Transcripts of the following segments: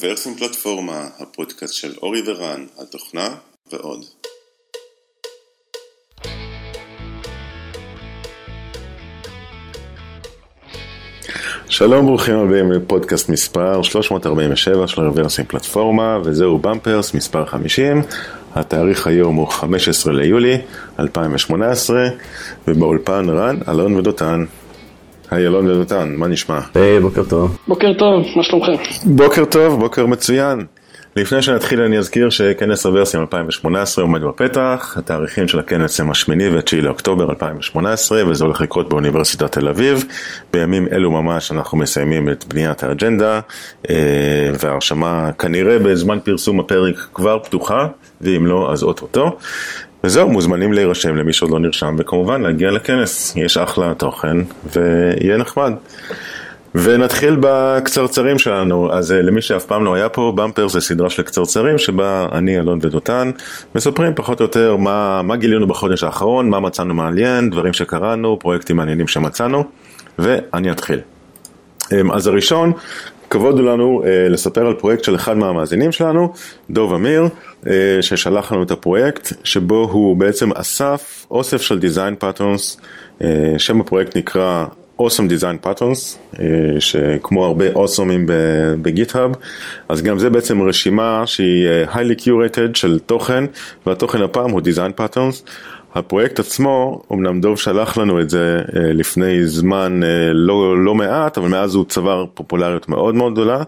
ורסים פלטפורמה, הפודקאסט של אורי ורן על תוכנה ועוד. שלום, ברוכים הבאים לפודקאסט מספר 347 של ורסים פלטפורמה, וזהו במפרס מספר 50. התאריך היום הוא 15 ליולי 2018, ובאולפן רן, אלון ודותן. היי אלון ודותן, מה נשמע? היי, בוקר טוב. בוקר טוב, מה שלומכם? בוקר טוב, בוקר מצוין. לפני שנתחיל אני אזכיר שכנס הוורסים 2018 עומד בפתח, התאריכים של הכנס הם 8 ו-9 לאוקטובר 2018, וזה הולך לקרות באוניברסיטת תל אביב. בימים אלו ממש אנחנו מסיימים את בניית האג'נדה, וההרשמה כנראה בזמן פרסום הפרק כבר פתוחה, ואם לא אז אוטוטו. וזהו, מוזמנים להירשם למי שעוד לא נרשם, וכמובן להגיע לכנס, יש אחלה תוכן ויהיה נחמד. ונתחיל בקצרצרים שלנו. אז למי שאף פעם לא היה פה, במפר זה סדרה של קצרצרים שבה אני, אלון ודותן, מספרים פחות או יותר מה גילינו בחודש האחרון, מה מצאנו מעניין, דברים שקראנו, פרויקטים מעניינים שמצאנו, ואני אתחיל. אז הראשון, כבוד לנו לספר על פרויקט של אחד מהמאזינים שלנו, דוב אמיר, ששלח לנו את הפרויקט, שבו הוא בעצם אוסף של Design Patterns, שם הפרויקט נקרא Awesome Design Patterns, שכמו הרבה Awesome'ים בגיטהאב, אז גם זה בעצם רשימה שהיא highly curated של תוכן, והתוכן הפעם הוא Design Patterns. הפרויקט עצמו, אמנם דוב שלח לנו את זה לפני זמן לא מעט, אבל מאז הוא צבר פופולריות מאוד מאוד גדולה,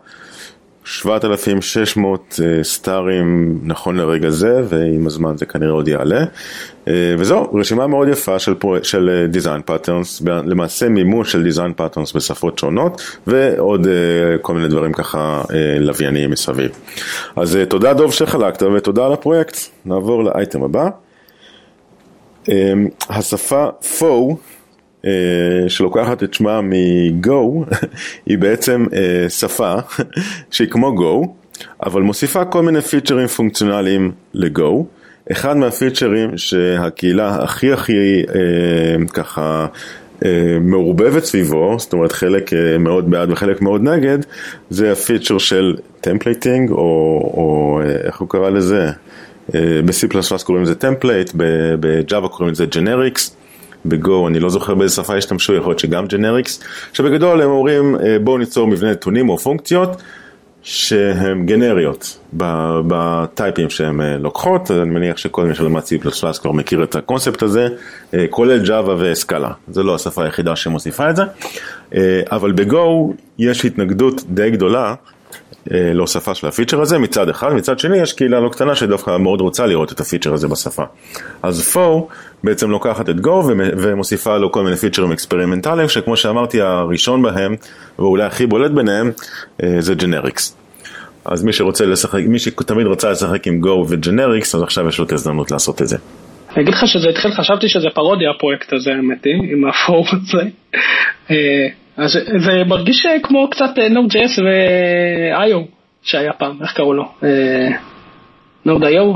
7,600 סטארים נכון לרגע זה, ועם הזמן זה כנראה עוד יעלה. וזהו, רשימה מאוד יפה של Design Patterns, למעשה מימוש של Design Patterns בשפות שונות, ועוד כל מיני דברים ככה לווייניים מסביב. אז תודה דוב שחלקת, ותודה על הפרויקט. נעבור לאייטם הבא. השפה Faux, שלוקחת את שמה מ-Go, היא בעצם שפה שהיא כמו Go, אבל מוסיפה כל מיני פיצ'רים פונקציונליים ל-Go. אחד מהפיצ'רים שהקהילה הכי ככה מעורבבת סביבו, זאת אומרת חלק מאוד בעד וחלק מאוד נגד, זה הפיצ'ר של טמפלייטינג, או איך הוא קרא לזה? ב-C++ קוראים לזה טמפלייט, ב-Java קוראים לזה ג'נריקס, בגו אני לא זוכר באיזה שפה השתמשו, יכול להיות שגם ג'נריקס, שבגדול הם אומרים בואו ניצור מבנה נתונים או פונקציות שהן גנריות בטייפים שהן לוקחות. אני מניח שכל מי שלמד C++ כבר מכיר את הקונספט הזה, כולל Java וסקאלה, זה לא השפה היחידה שמוסיפה את זה, אבל בגו יש התנגדות די גדולה להוספה של הפיצ'ר הזה מצד אחד, מצד שני יש קהילה לא קטנה שדווקא מאוד רוצה לראות את הפיצ'ר הזה בשפה. אז Faux בעצם לוקחת את Go ומוסיפה לו כל מיני פיצ'רים אקספרימנטליים, שכמו שאמרתי הראשון בהם, ואולי הכי בולט ביניהם, זה ג'נריקס. אז מי שתמיד רוצה לשחק עם Go וג'נריקס, אז עכשיו יש לו את הזדמנות לעשות את זה. אני אגיד לך שזה התחיל, חשבתי שזה פרודיה הפרויקט הזה, האמת היא, עם הפורום הזה. אז זה מרגיש כמו קצת Node.js ו-IO שהיה פעם, איך קראו לו? Node.io?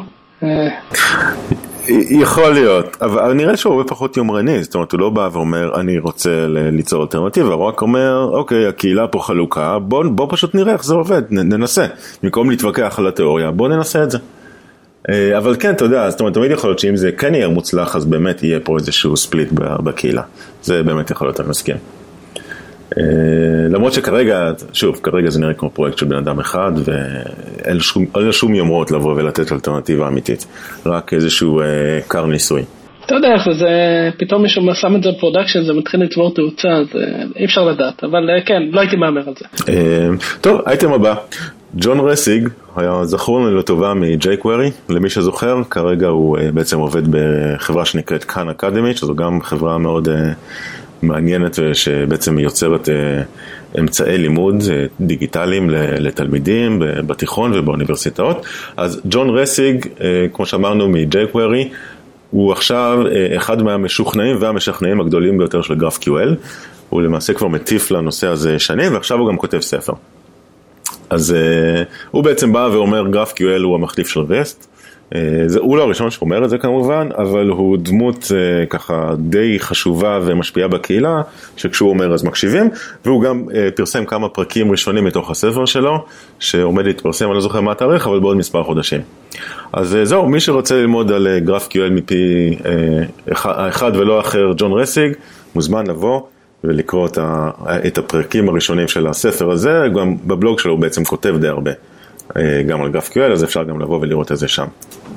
יכול להיות, אבל נראה שהוא הרבה פחות יומרני, זאת אומרת הוא לא בא ואומר אני רוצה ליצור אלטרנטיבה, הוא רק אומר אוקיי, הקהילה פה חלוקה, בוא פשוט נראה איך זה עובד, ננסה, במקום להתווכח על התיאוריה, בוא ננסה את זה. אבל כן, אתה יודע, זאת אומרת תמיד יכול להיות שאם זה כן יהיה מוצלח, אז באמת יהיה פה איזשהו ספליט בקהילה, זה באמת יכול להיות, אני מסכים. למרות שכרגע, שוב, כרגע זה נראה כמו פרויקט של בן אדם אחד, ואין שום יומרות לבוא ולתת אלטרנטיבה אמיתית, רק איזשהו קר ניסוי. אתה יודע איך זה, פתאום מישהו שם את זה בפרודקשן, זה מתחיל לצבור תאוצה, אז אי אפשר לדעת, אבל כן, לא הייתי מאמר על זה. טוב, אייטם הבא, ג'ון רסיג, היה זכור לנו לטובה מ-jQuery, למי שזוכר, כרגע הוא בעצם עובד בחברה שנקראת Khan Academy, שזו גם חברה מאוד מעניינת שבעצם יוצרת אמצעי לימוד דיגיטליים לתלמידים בתיכון ובאוניברסיטאות. אז ג'ון רסיג, כמו שאמרנו מ-jQuery, הוא עכשיו אחד מהמשוכנעים והמשכנעים הגדולים ביותר של GraphQL. הוא למעשה כבר מטיף לנושא הזה שנים, ועכשיו הוא גם כותב ספר. אז הוא בעצם בא ואומר GraphQL הוא המחליף של REST, הוא לא הראשון שאומר את זה כמובן, אבל הוא דמות ככה די חשובה ומשפיעה בקהילה, שכשהוא אומר אז מקשיבים, והוא גם פרסם כמה פרקים ראשונים מתוך הספר שלו, שעומד להתפרסם, אני לא זוכר מה התאריך, אבל בעוד מספר חודשים. אז זהו, מי שרוצה ללמוד על GraphQL מפי אחד ולא אחר, ג'ון רסיג, מוזמן לבוא ולקרוא את הפרקים הראשונים של הספר הזה, גם בבלוג שלו הוא בעצם כותב די הרבה. גם על GraphQL, אז אפשר גם לבוא ולראות את זה שם.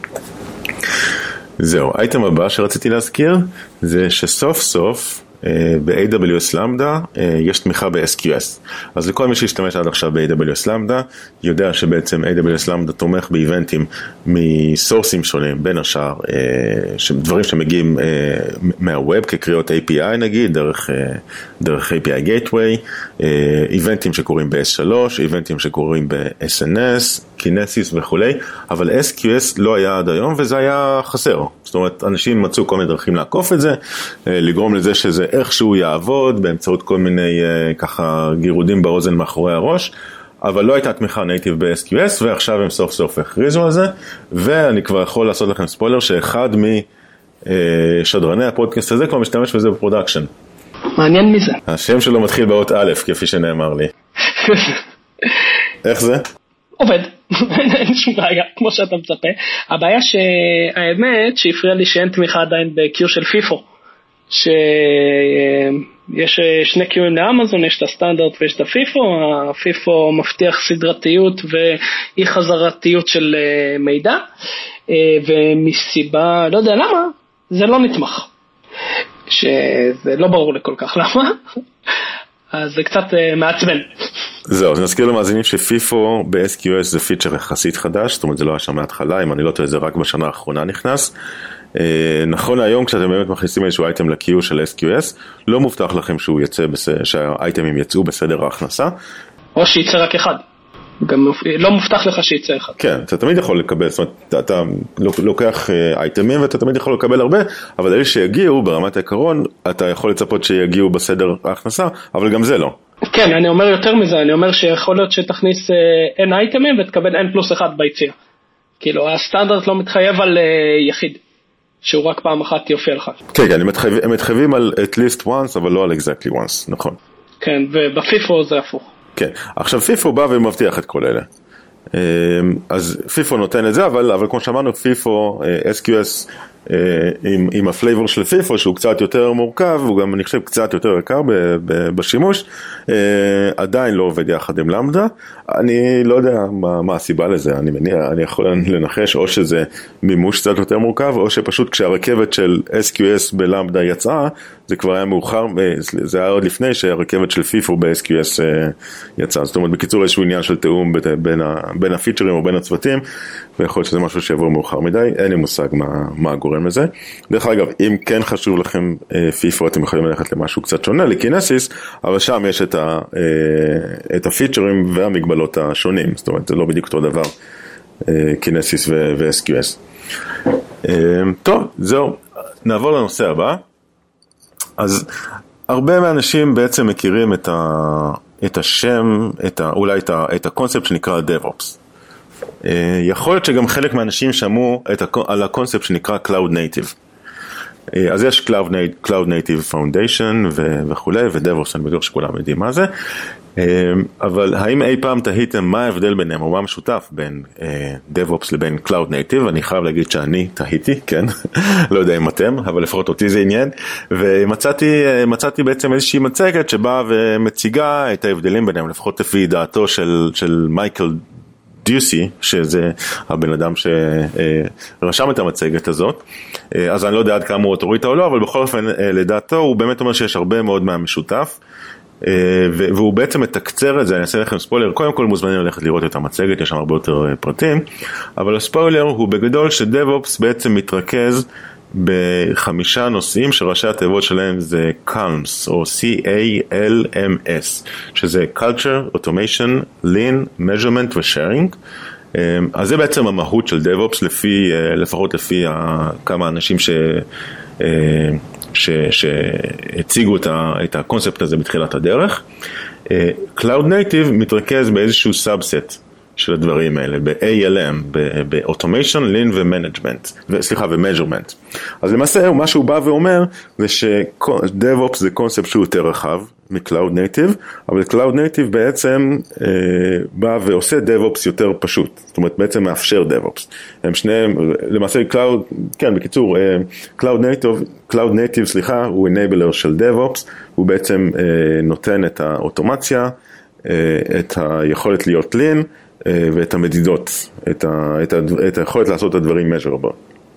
זהו, האייטם הבא שרציתי להזכיר, זה שסוף סוף ב-AWS Lambda יש תמיכה ב-SQS. אז לכל מי שהשתמש עד עכשיו ב-AWS Lambda, יודע שבעצם AWS Lambda תומך באיבנטים מסורסים שונים, בין השאר, דברים שמגיעים מהווב, כקריאות API נגיד, דרך API Gateway, איבנטים שקוראים ב-S3, איבנטים שקוראים ב-SNS, Kinesis וכו', אבל SQS לא היה עד היום, וזה היה חסר. זאת אומרת, אנשים מצאו כל מיני דרכים לעקוף את זה, לגרום לזה שזה איכשהו יעבוד, באמצעות כל מיני ככה גירודים באוזן מאחורי הראש, אבל לא הייתה תמיכה נייטיב ב-SQS, ועכשיו הם סוף סוף הכריזו על זה, ואני כבר יכול לעשות לכם ספוילר, שאחד משדרני הפודקאסט הזה כבר משתמש בזה בפרודקשן. מעניין מזה. השם שלו מתחיל באות א', כפי שנאמר לי. איך זה? עובד, אין שום בעיה, כמו שאתה מצפה. הבעיה שהאמת שהפריע לי שאין תמיכה עדיין בקיו של פיפו, שיש שני קיוים לאמזון, יש את הסטנדרט ויש את הפיפו. הפיפו מבטיח סדרתיות ואי חזרתיות של מידע, ומסיבה, לא יודע למה, זה לא נתמך, שזה לא ברור לי כל כך למה, אז זה קצת מעצבן. זהו, אז נזכיר למאזינים שפיפו ב-SQS זה פיצ'ר יחסית חדש, זאת אומרת זה לא היה שם מההתחלה, אם אני לא טועה זה רק בשנה האחרונה נכנס. נכון היום כשאתם באמת מכניסים איזשהו אייטם ל-Q של SQS, לא מובטח לכם שהאייטמים יצאו בסדר ההכנסה. או שיצא רק אחד. גם לא מובטח לך שיצא אחד. כן, אתה תמיד יכול לקבל, זאת אומרת, אתה לוקח אייטמים ואתה תמיד יכול לקבל הרבה, אבל אלה שיגיעו ברמת העיקרון, אתה יכול לצפות שיגיעו בסדר ההכנסה, אבל גם זה לא. כן, אני אומר יותר מזה, אני אומר שיכול להיות שתכניס N אייטמים ותקבל N+1 ביציאה. כאילו, הסטנדרט לא מתחייב על יחיד, שהוא רק פעם אחת יופיע לך. כן, הם מתחייבים על at least once, אבל לא על exactly once, נכון. כן, ובפיפו זה הפוך. כן, עכשיו פיפו בא ומבטיח את כל אלה. אז פיפו נותן את זה, אבל כמו שאמרנו, פיפו, SQS, עם הפלייבור של פיפו, שהוא קצת יותר מורכב, הוא גם, אני חושב, קצת יותר יקר בשימוש, עדיין לא עובד יחד עם למדה. אני לא יודע מה הסיבה לזה, אני יכול לנחש, או שזה מימוש קצת יותר מורכב, או שפשוט כשהרכבת של SQS בלמדה יצאה, זה כבר היה מאוחר, זה היה עוד לפני שהרכבת של פיפו ב-SQS יצאה. זאת אומרת, בקיצור, איזשהו עניין של תאום בין הפיצ'רים או בין הצוותים, ויכול להיות שזה משהו שיבוא מאוחר מדי, אין לי מושג מה גורם לזה. דרך אגב, אם כן חשוב לכם פיפו, אתם יכולים ללכת למשהו קצת שונה, לקינסיס, אבל שם יש את הפיצ'רים והמגבלות השונים, זאת אומרת, זה לא בדיוק אותו דבר, קינסיס ו-SQS. טוב, זהו, נעבור לנושא הבא. אז הרבה מהאנשים בעצם מכירים את השם, אולי את הקונספט שנקרא DevOps. יכול להיות שגם חלק מהאנשים שמעו על הקונספט שנקרא Cloud Native. אז יש Cloud Native Foundation וכו', ו-DevOps, אני בטוח שכולם יודעים מה זה. אבל האם אי פעם תהיתם מה ההבדל ביניהם, או מה משותף בין DevOps לבין Cloud Native? אני חייב להגיד שאני תהיתי, כן, לא יודע אם אתם, אבל לפחות אותי זה עניין, ומצאתי בעצם איזושהי מצגת שבאה ומציגה את ההבדלים ביניהם, לפחות לפי דעתו של מייקל דיוסי, שזה הבן אדם שרשם את המצגת הזאת, אז אני לא יודע עד כמה הוא אוטוריטה או לא, אבל בכל אופן לדעתו הוא באמת אומר שיש הרבה מאוד מהמשותף, והוא בעצם מתקצר את זה. אני אעשה לכם ספוילר, קודם כל מוזמנים ללכת לראות את המצגת, יש שם הרבה יותר פרטים, אבל הספוילר הוא בגדול שדב-אופס בעצם מתרכז ב5 נושאים שראשי התיבות שלהם זה CALMS או C-A-L-M-S, שזה Culture, Automation, Lean, Measurement ו-Sharing. אז זה בעצם המהות של DevOps לפחות לפי כמה אנשים שהציגו את הקונספט הזה בתחילת הדרך. Cloud Native מתרכז באיזשהו סאבסט של הדברים האלה, ב-ALM, ב-Automation, Lean ו-Measurement. אז למעשה מה שהוא בא ואומר זה ש-DevOps זה קונספט שהוא יותר רחב מ-Cloud Native, אבל Cloud Native בעצם בא ועושה DevOps יותר פשוט, זאת אומרת בעצם מאפשר DevOps. הם שניהם, למעשה Cloud, כן בקיצור, Cloud Native, הוא enabler של DevOps, הוא בעצם נותן את האוטומציה, את היכולת להיות Lean, ואת המדידות, את היכולת לעשות את הדברים measurable.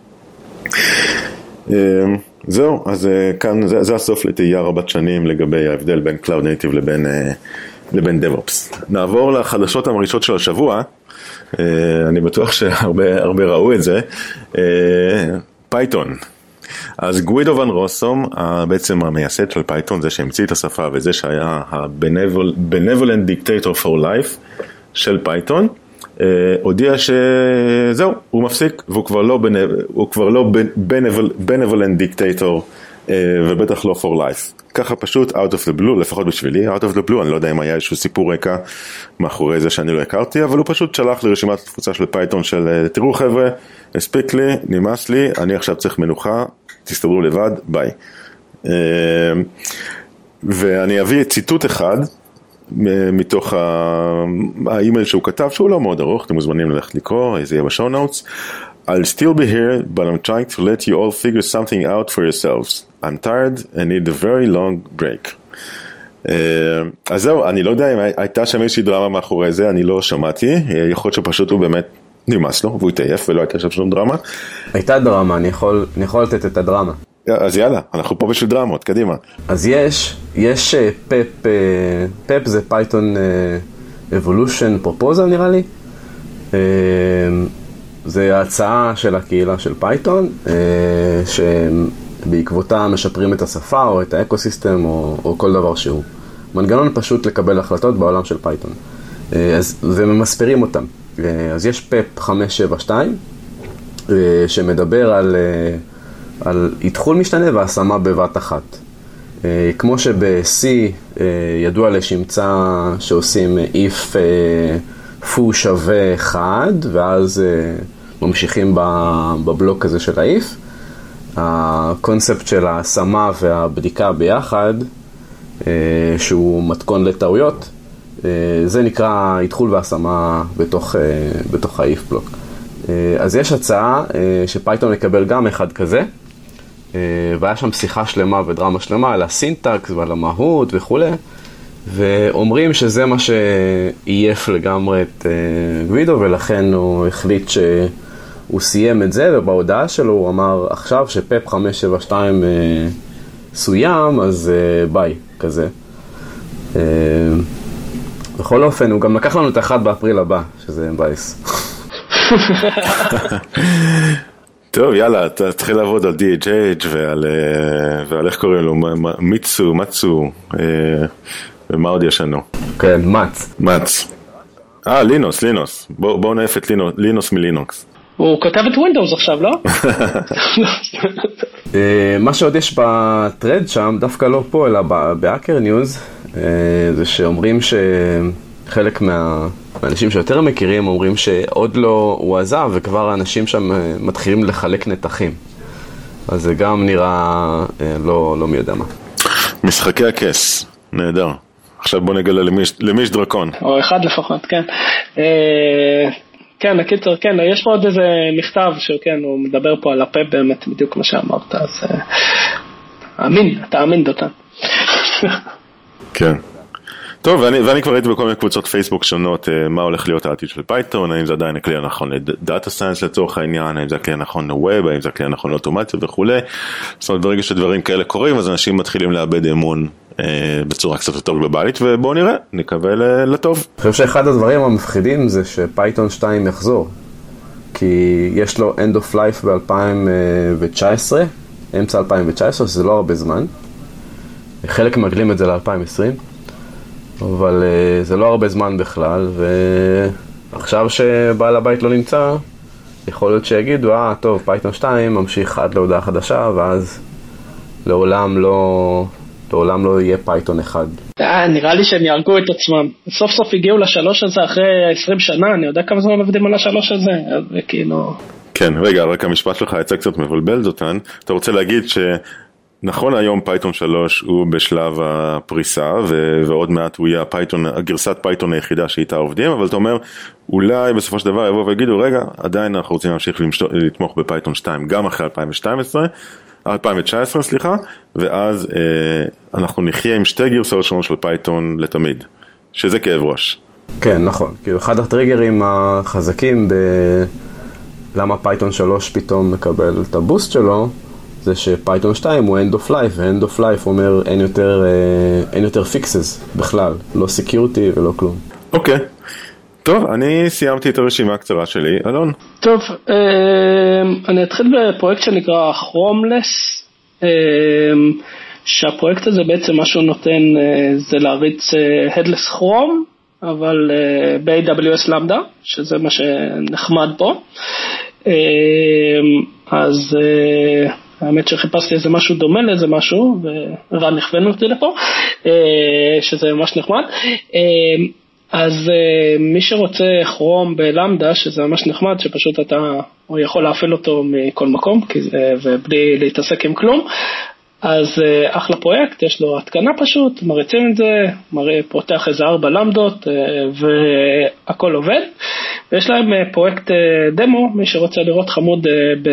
זהו, אז כאן זה הסוף לתהייה רבת שנים לגבי ההבדל בין Cloud Native לבין DevOps. נעבור לחדשות המרעישות של השבוע, אני בטוח שהרבה ראו את זה, פייתון. אז גוידו ון רוסום, בעצם המייסד של פייתון, זה שהמציא את השפה וזה שהיה ה-Benevolent Dictator for Life של פייתון, הודיע שזהו, הוא מפסיק, והוא כבר לא Benevolent Dictator, ובטח לא for life. ככה פשוט, out of the blue, לפחות בשבילי, out of the blue, אני לא יודע אם היה איזשהו סיפור רקע מאחורי זה שאני לא הכרתי, אבל הוא פשוט שלח לרשימת התפוצה של פייתון של, תראו חבר'ה, הספיק לי, נמאס לי, אני עכשיו צריך מנוחה, תסתדרו לבד, ביי. ואני אביא ציטוט אחד, מתוך האימייל שהוא כתב, שהוא לא מאוד ארוך, אתם מוזמנים ללכת לקרוא, זה יהיה בשואו נוטס. I'll still be here, but I'm trying to let you all figure something out for yourselves. I'm tired and need a very long break. אז זהו, אני לא יודע אם הייתה שם איזושהי דרמה מאחורי זה, אני לא שמעתי, יכול להיות שפשוט הוא באמת נמאס לו, והוא התעייף ולא הייתה שם שום דרמה. הייתה דרמה, אני יכול לתת את הדרמה. אז יאללה, אנחנו פה בשביל דרמות, קדימה. אז יש פאפ זה Python Evolution Proposal נראה לי. זה ההצעה של הקהילה של Python, שבעקבותה משפרים את השפה או את האקוסיסטם או כל דבר שהוא. מנגנון פשוט לקבל החלטות בעולם של Python. וממספרים אותם. אז יש פאפ 572, שמדבר על התחול משתנה והשמה בבת אחת. כמו שב-C ידוע לשמצה שעושים if foo שווה 1, ואז ממשיכים בבלוק הזה של ה-if. הקונספט של השמה והבדיקה ביחד, שהוא מתכון לטעויות, זה נקרא התחול והשמה בתוך ה-if בלוק. אז יש הצעה שפייתון יקבל גם אחד כזה, והיה שם שיחה שלמה ודרמה שלמה על הסינטקס ועל המהות וכו'. ואומרים שזה מה שעייף לגמרי את גוידו, ולכן הוא החליט שהוא סיים את זה, ובהודעה שלו הוא אמר עכשיו שפאפ 572 סוים, אז ביי, כזה. בכל אופן, הוא גם לקח לנו את 1 באפריל הבא, שזה בייס. טוב, יאללה, תתחיל לעבוד על DHH ועל איך קוראים לו, מצו, ומה עוד יש לנו? כן, מצ. לינוס. בואו נעף את לינוס מלינוקס. הוא כותב את ווינדאוס עכשיו, לא? מה שעוד יש בטרד שם, דווקא לא פה, אלא בהאקר ניוז, זה שאומרים שחלק מהאנשים שיותר מכירים אומרים שעוד לא הוא עזב, וכבר האנשים שם מתחילים לחלק נתחים. אז זה גם נראה לא מי יודע מה. משחקי הכס, נהדר. עכשיו בוא נגלה למי יש דרקון. או אחד לפחות, כן. כן, הקיצור, כן, יש פה עוד איזה מכתב שכן, הוא מדבר פה על הפאפ באמת, בדיוק מה שאמרת, אז תאמין דותן. כן. טוב, ואני כבר ראיתי בכל מיני קבוצות פייסבוק שונות מה הולך להיות העתיד של פייתון, האם זה עדיין הכלי הנכון לדאטה סיינס לצורך העניין, האם זה הכלי הנכון לווב, האם זה הכלי הנכון לאוטומציה וכו'. זאת אומרת, ברגע שדברים כאלה קורים, אז אנשים מתחילים לאבד אמון בצורה קצת יותר גלובלית, ובואו נראה, נקווה לטוב. אני חושב שאחד הדברים המפחידים זה שפייתון 2 יחזור, כי יש לו end of life ב-2019, אמצע 2019, שזה לא הרבה זמן. חלק מגלים את זה ל-2020. אבל זה לא הרבה זמן בכלל, ועכשיו שבעל הבית לא נמצא, יכול להיות שיגידו, טוב, פייתון 2 ממשיך עד להודעה חדשה, ואז לעולם לא יהיה פייתון אחד. נראה לי שהם יארגו את עצמם. סוף סוף הגיעו לשלוש הזה אחרי 20 שנה, אני יודע כמה זמן עובדים על השלוש הזה, אז כאילו... כן, רגע, רק המשפט שלך יצא קצת מבלבל אותן. אתה רוצה להגיד שנכון היום פייתון 3 הוא בשלב הפריסה, ועוד מעט הוא יהיה הגרסת פייתון היחידה שאיתה עובדים, אבל אתה אומר, אולי בסופו של דבר יבוא ויגידו, רגע, עדיין אנחנו רוצים להמשיך לתמוך בפייתון 2, גם אחרי 2019, ואז אנחנו נחיה עם שתי גרסאות שונות של פייתון לתמיד, שזה כאב ראש. כן, נכון. כאילו אחד הטריגרים החזקים למה פייתון 3 פתאום מקבל את הבוסט שלו, זה שפייתון 2 הוא end of life, ו-end of life אומר אין יותר fixes בכלל, לא security ולא כלום. אוקיי. טוב, אני סיימתי את הרשימה הקצרה שלי. אלון? טוב, אני אתחיל בפרויקט שנקרא Chromeless, שהפרויקט הזה בעצם מה שהוא נותן זה להריץ Headless Chrome, אבל ב-AWS Lambda, שזה מה שנחמד פה. אז האמת שחיפשתי איזה משהו דומה לאיזה משהו, ורן נכוון אותי לפה, שזה ממש נחמד. אז מי שרוצה כרום בלמדה, שזה ממש נחמד, שפשוט הוא יכול להפעיל אותו מכל מקום, ובלי להתעסק עם כלום, אז אחלה פרויקט, יש לו התקנה פשוט, מריצים את זה, פותח איזה 4 למדות, והכל עובד. ויש להם פרויקט דמו, מי שרוצה לראות חמוד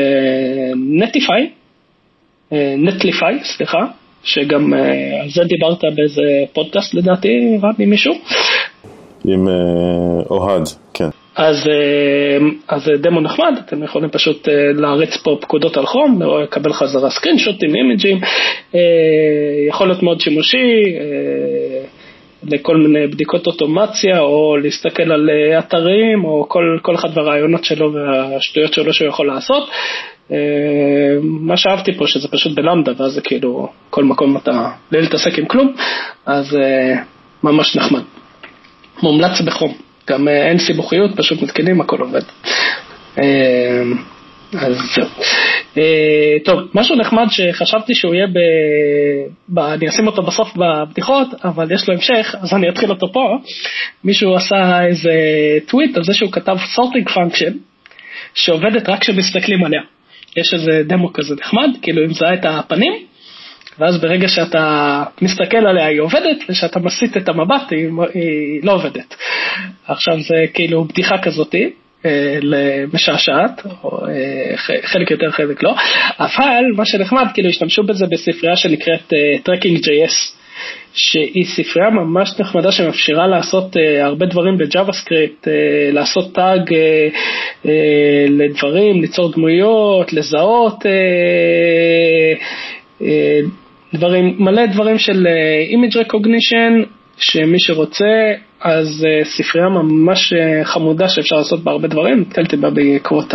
נטליפיי, סליחה, שגם על זה דיברת באיזה פודקאסט לדעתי, רב ממישהו. עם אוהד, כן. אז דמו נחמד, אתם יכולים פשוט להריץ פה פקודות על חום, לקבל חזרה סקרינשוטים, אימג'ים, יכול להיות מאוד שימושי, לכל מיני בדיקות אוטומציה, או להסתכל על אתרים, או כל אחד והרעיונות שלו והשטויות שלו שהוא יכול לעשות. מה שאהבתי פה שזה פשוט בלמדה, ואז זה כאילו כל מקום אתה לא להתעסק עם כלום, אז ממש נחמד. מומלץ בחום, גם אין סיבוכיות, פשוט מתקנים, הכל עובד. אז זהו. טוב, משהו נחמד שחשבתי שהוא יהיה אני אשים אותו בסוף בבדיחות, אבל יש לו המשך, אז אני אתחיל אותו פה. מישהו עשה איזה טוויט על זה שהוא כתב sorting function, שעובדת רק כשמסתכלים עליה. יש איזה דמו כזה נחמד, כאילו אם זה את הפנים, ואז ברגע שאתה מסתכל עליה היא עובדת, ושאתה מסיט את המבט היא לא עובדת. עכשיו זה כאילו בדיחה כזאת, למשעשעת, חלק יותר חלק לא, אבל מה שנחמד, כאילו השתמשו בזה בספרייה שנקראת Tracking.js, שהיא ספרייה ממש נחמדה שמאפשרה לעשות הרבה דברים בג'אווה-סקריפט, לעשות טאג לדברים, ליצור דמויות, לזהות דברים, מלא דברים של image recognition, שמי שרוצה, אז ספרייה ממש חמודה שאפשר לעשות בה הרבה דברים, נתקלתי בה בעקבות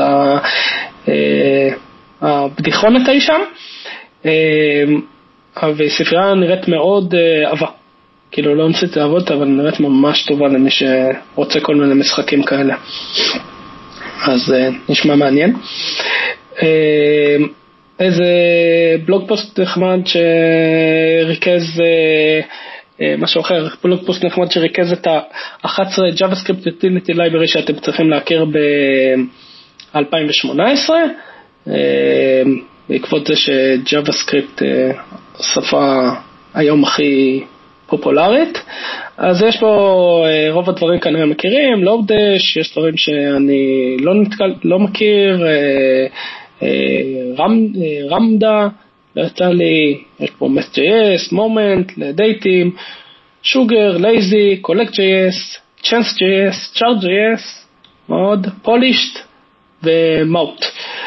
הבדיחונת היא שם, וספרייה נראית מאוד עבה, כאילו לא ניסיתי לעבוד, אבל נראית ממש טובה למי שרוצה כל מיני משחקים כאלה, אז נשמע מעניין. איזה בלוג פוסט נחמד שריכז משהו אחר, בלוג פוסט נחמד שריכז את ה-11 JavaScript Utility Library שאתם צריכים להכיר ב-2018, בעקבות זה ש-JavaScript שפה היום הכי פופולרית. אז יש פה רוב הדברים כנראה מכירים, לואודש, יש דברים שאני לא מכיר, רמדה, יצא לי, יש פה Math.js, Moment, לדייטים, Sugar, Lazy, Collect.js, Chance.js, Chart.js, מאוד, Polished ו-Mout.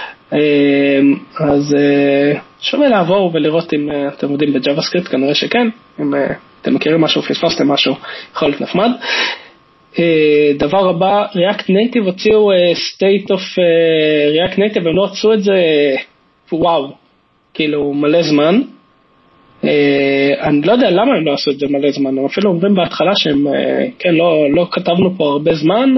אז שווה לעבור ולראות אם אתם יודעים ב-JavaScript, כנראה שכן, אם אתם מכירים משהו, פספסתם משהו, יכול להיות נחמד. דבר הבא, React Native הוציאו State of React Native, הם לא עשו את זה, וואו, כאילו מלא זמן. אני לא יודע למה הם לא עשו את זה מלא זמן, הם אפילו אומרים בהתחלה שהם, כן, לא כתבנו פה הרבה זמן,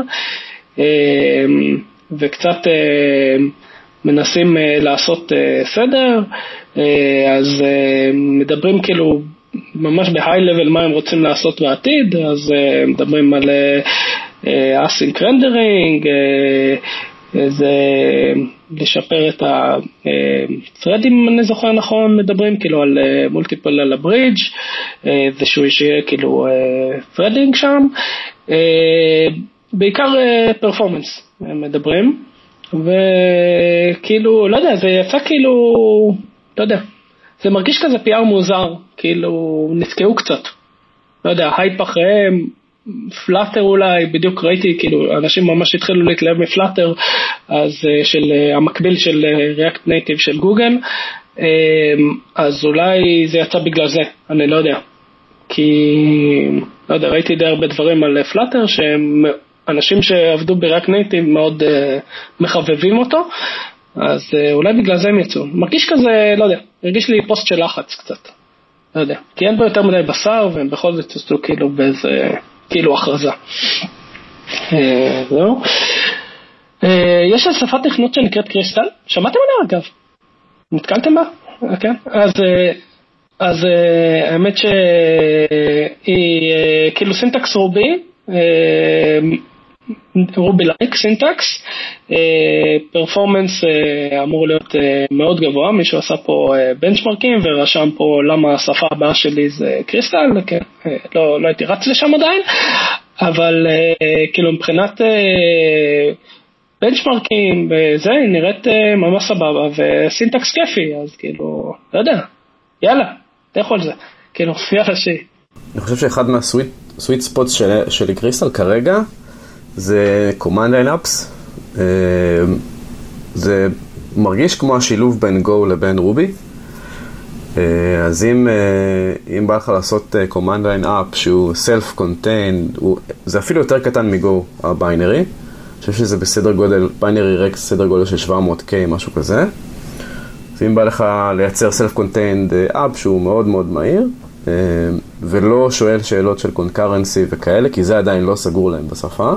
וקצת מנסים לעשות סדר, אז מדברים כאילו ממש בהיי לבל מה הם רוצים לעשות בעתיד, אז מדברים על async rendering, זה לשפר את ה-threadים, אם אני זוכר נכון, מדברים כאילו על multiple על הברידג', זה שהוא שיהיה כאילו threading שם, בעיקר performance הם מדברים, וכאילו, לא יודע, זה יצא כאילו, לא יודע, זה מרגיש כזה PR מוזר, כאילו נתקעו קצת, לא יודע, הייפ אחריהם, פלאטר אולי, בדיוק ראיתי, כאילו, אנשים ממש התחילו להתלהב מפלאטר, אז של המקביל של React Native של גוגל, אז אולי זה יצא בגלל זה, אני לא יודע, כי, לא יודע, ראיתי די הרבה דברים על פלאטר, שהם אנשים שעבדו ב-React Native מאוד מחבבים אותו, אז אולי בגלל זה הם יצאו, מרגיש כזה, לא יודע, הרגיש לי פוסט של לחץ קצת, לא יודע, כי אין בו יותר מדי בשר, והם בכל זאת יצאו כאילו באיזה, כאילו הכרזה. זהו. יש על שפת תכנות שנקראת קריסטל, שמעתם עליה אגב? נתקלתם בה? כן. אז האמת שהיא כאילו סינטקס רובי, רובי לייק סינטקס, פרפורמנס אמור להיות מאוד גבוה, מישהו עשה פה בנצ'מרקים ורשם פה למה השפה הבאה שלי זה קריסטל, לא הייתי רץ לשם עדיין, אבל כאילו מבחינת בנצ'מרקים וזה, היא נראית ממש סבבה וסינטקס כיפי, אז כאילו, לא יודע, יאללה, תאכול זה, כאילו, יאללה שהיא. אני חושב שאחד מהסוויט ספוטס שלי קריסטל כרגע, זה command line apps, זה מרגיש כמו השילוב בין Go לבין Ruby, אז אם בא לך לעשות command line app שהוא self-contained, זה אפילו יותר קטן מ-Go הביינרי, אני חושב שזה בסדר גודל, ביינרי ריק סדר גודל של 700K, משהו כזה, אז אם בא לך לייצר self-contained app שהוא מאוד מאוד מהיר, ולא שואל שאלות של concurrency וכאלה, כי זה עדיין לא סגור להם בשפה,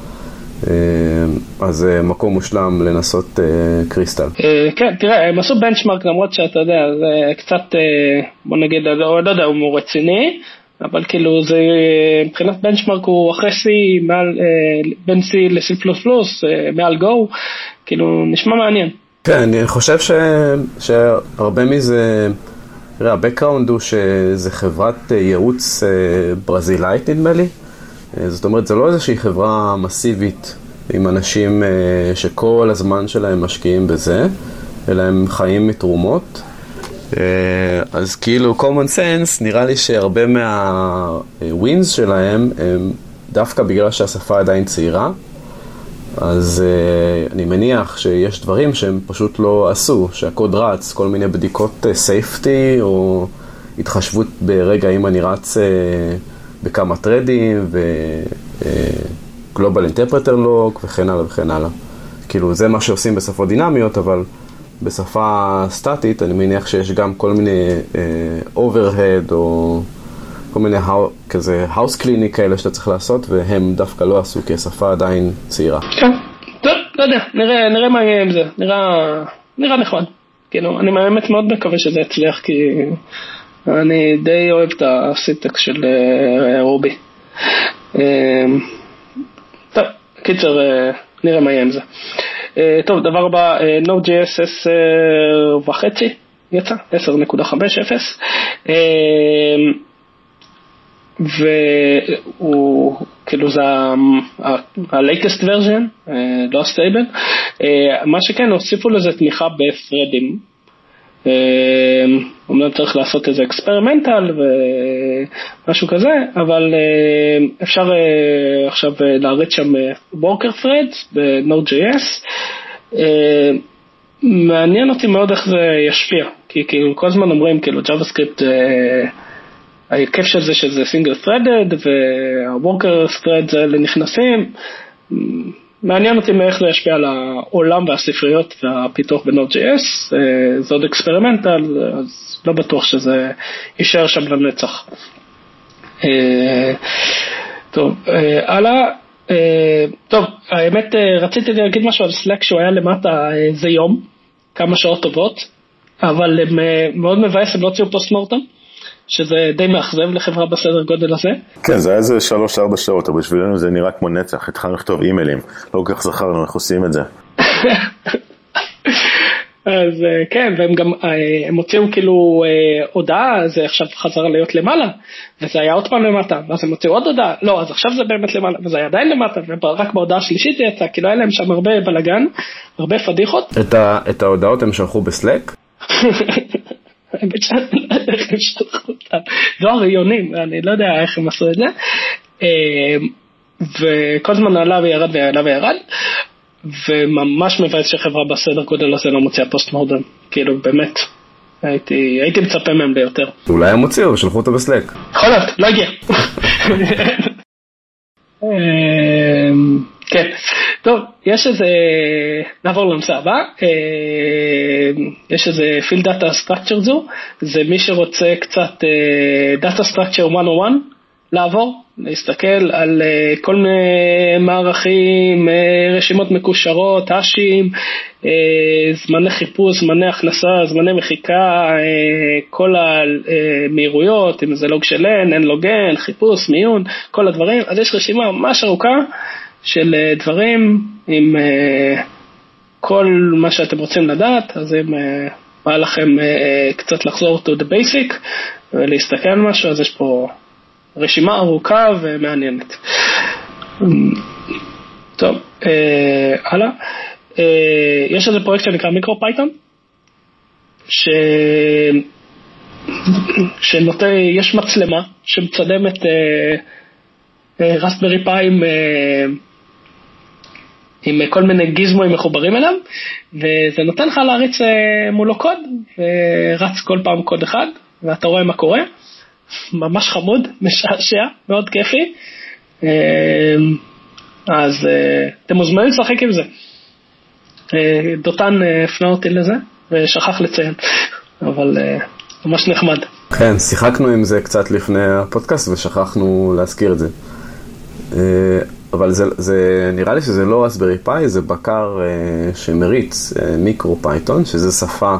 אז מקום מושלם לנסות קריסטל. כן, תראה, הם עשו בנצ'מרק, למרות שאתה יודע, זה קצת, בוא נגיד, לא יודע, הוא רציני, אבל כאילו זה, מבחינת בנצ'מרק הוא אחרי C, בין C ל-C++, מעל Go, כאילו נשמע מעניין. כן, אני חושב שהרבה מזה, תראה, הבקראונד הוא שזה חברת ייעוץ ברזילאית נדמה לי, זאת אומרת, זה לא איזושהי חברה מסיבית עם אנשים שכל הזמן שלהם משקיעים בזה, אלא הם חיים מתרומות. אז כאילו, common sense, נראה לי שהרבה מהווינס שלהם הם דווקא בגלל שהשפה עדיין צעירה, אז אני מניח שיש דברים שהם פשוט לא עשו, שהקוד רץ, כל מיני בדיקות safety או התחשבות ברגע אם אני רץ בכמה טרדים וגלובל אינטרפרטר לוג וכן הלאה וכן הלאה. כאילו זה מה שעושים בשפות דינמיות, אבל בשפה סטטית אני מניח שיש גם כל מיני overhead או כל מיני כזה house cleaning כאלה שאתה צריך לעשות, והם דווקא לא עשו כי השפה עדיין צעירה. כן, טוב, לא יודע, נראה מה יהיה עם זה, נראה נחמד. כאילו, אני באמת מאוד מקווה שזה יצליח, כי אני די אוהב את הסינטקס של רובי. טוב, קיצר, נראה מה יהיה עם זה. טוב, דבר הבא, Node.js 10.5 יצא, 10.50. והוא כאילו זה ה-latest version, לא ה-stable. מה שכן, הוסיפו לזה תמיכה בפרדים. אומנם צריך לעשות איזה אקספרימנטל ומשהו כזה, אבל אפשר עכשיו להריץ שם worker threads ב-Node.js. מעניין אותי מאוד איך זה ישפיע, כי כאילו כל הזמן אומרים כאילו JavaScript ההיקף של זה שזה single threaded וה-worker threads האלה נכנסים. מעניין אותי מאיך זה ישפיע על העולם והספריות והפיתוח ב-Node.js. זה עוד אקספרימנטל, אז לא בטוח שזה יישאר שם לנצח. טוב, הלאה. טוב, האמת רציתי להגיד משהו על Slack שהוא היה למטה זה יום, כמה שעות טובות, אבל הם מאוד מבאס, הם לא הוציאו פוסט מורטם. שזה די מאכזב לחברה בסדר גודל הזה. כן, זה היה איזה 3-4 שעות, אבל בשבילנו זה נראה כמו נצח, התחלנו לכתוב אימיילים, לא כל כך זכרנו איך עושים את זה. אז כן, והם גם, הם הוציאו כאילו הודעה, זה עכשיו חזר להיות למעלה, וזה היה עוד פעם למטה, ואז הם הוציאו עוד הודעה, לא, אז עכשיו זה באמת למעלה, וזה היה עדיין למטה, ורק בהודעה השלישית זה יצא, כאילו היה להם שם הרבה בלגן, הרבה פדיחות. את ההודעות הם שלחו בסלק? זו הראיונים, אני לא יודע איך הם עשו את זה, וכל זמן עלה וירד ועלה וירד, וממש מבאס שחברה בסדר גודל הזה לא מוציאה פוסט מורדם, כאילו באמת, הייתי מצפה מהם ביותר. אולי הם הוציאו ושלחו אותו בסלק. יכול להיות, לא הגיע. כן, טוב, יש איזה, נעבור לנושא הבא, יש איזה field data structure זו, זה מי שרוצה קצת data structure 101, לעבור, להסתכל על כל מיני מערכים, רשימות מקושרות, האשים, זמני חיפוש, זמני הכנסה, זמני מחיקה, כל המהירויות, אם זה לוג של אין לוג אין, חיפוש, מיון, כל הדברים. אז יש רשימה ממש ארוכה של דברים עם כל מה שאתם רוצים לדעת, אז אם בא לכם קצת לחזור to the basic ולהסתכל על משהו, אז יש פה רשימה ארוכה ומעניינת. טוב, הלאה. יש איזה פרויקט שנקרא מיקרו פייתון, יש מצלמה שמצלמת רספברי פאי עם כל מיני גיזמואים מחוברים אליו, וזה נותן לך להריץ מולו קוד, ורץ כל פעם קוד אחד, ואתה רואה מה קורה. ממש חמוד, משעשע, מאוד כיפי. אז אתם מוזמנים לשחק עם זה. דותן הפנה אותי לזה, ושכח לציין, אבל ממש נחמד. כן, שיחקנו עם זה קצת לפני הפודקאסט, ושכחנו להזכיר את זה. אבל נראה לי שזה לא רספברי פאי, זה בקר שמריץ מיקרו פייתון, שזה שפה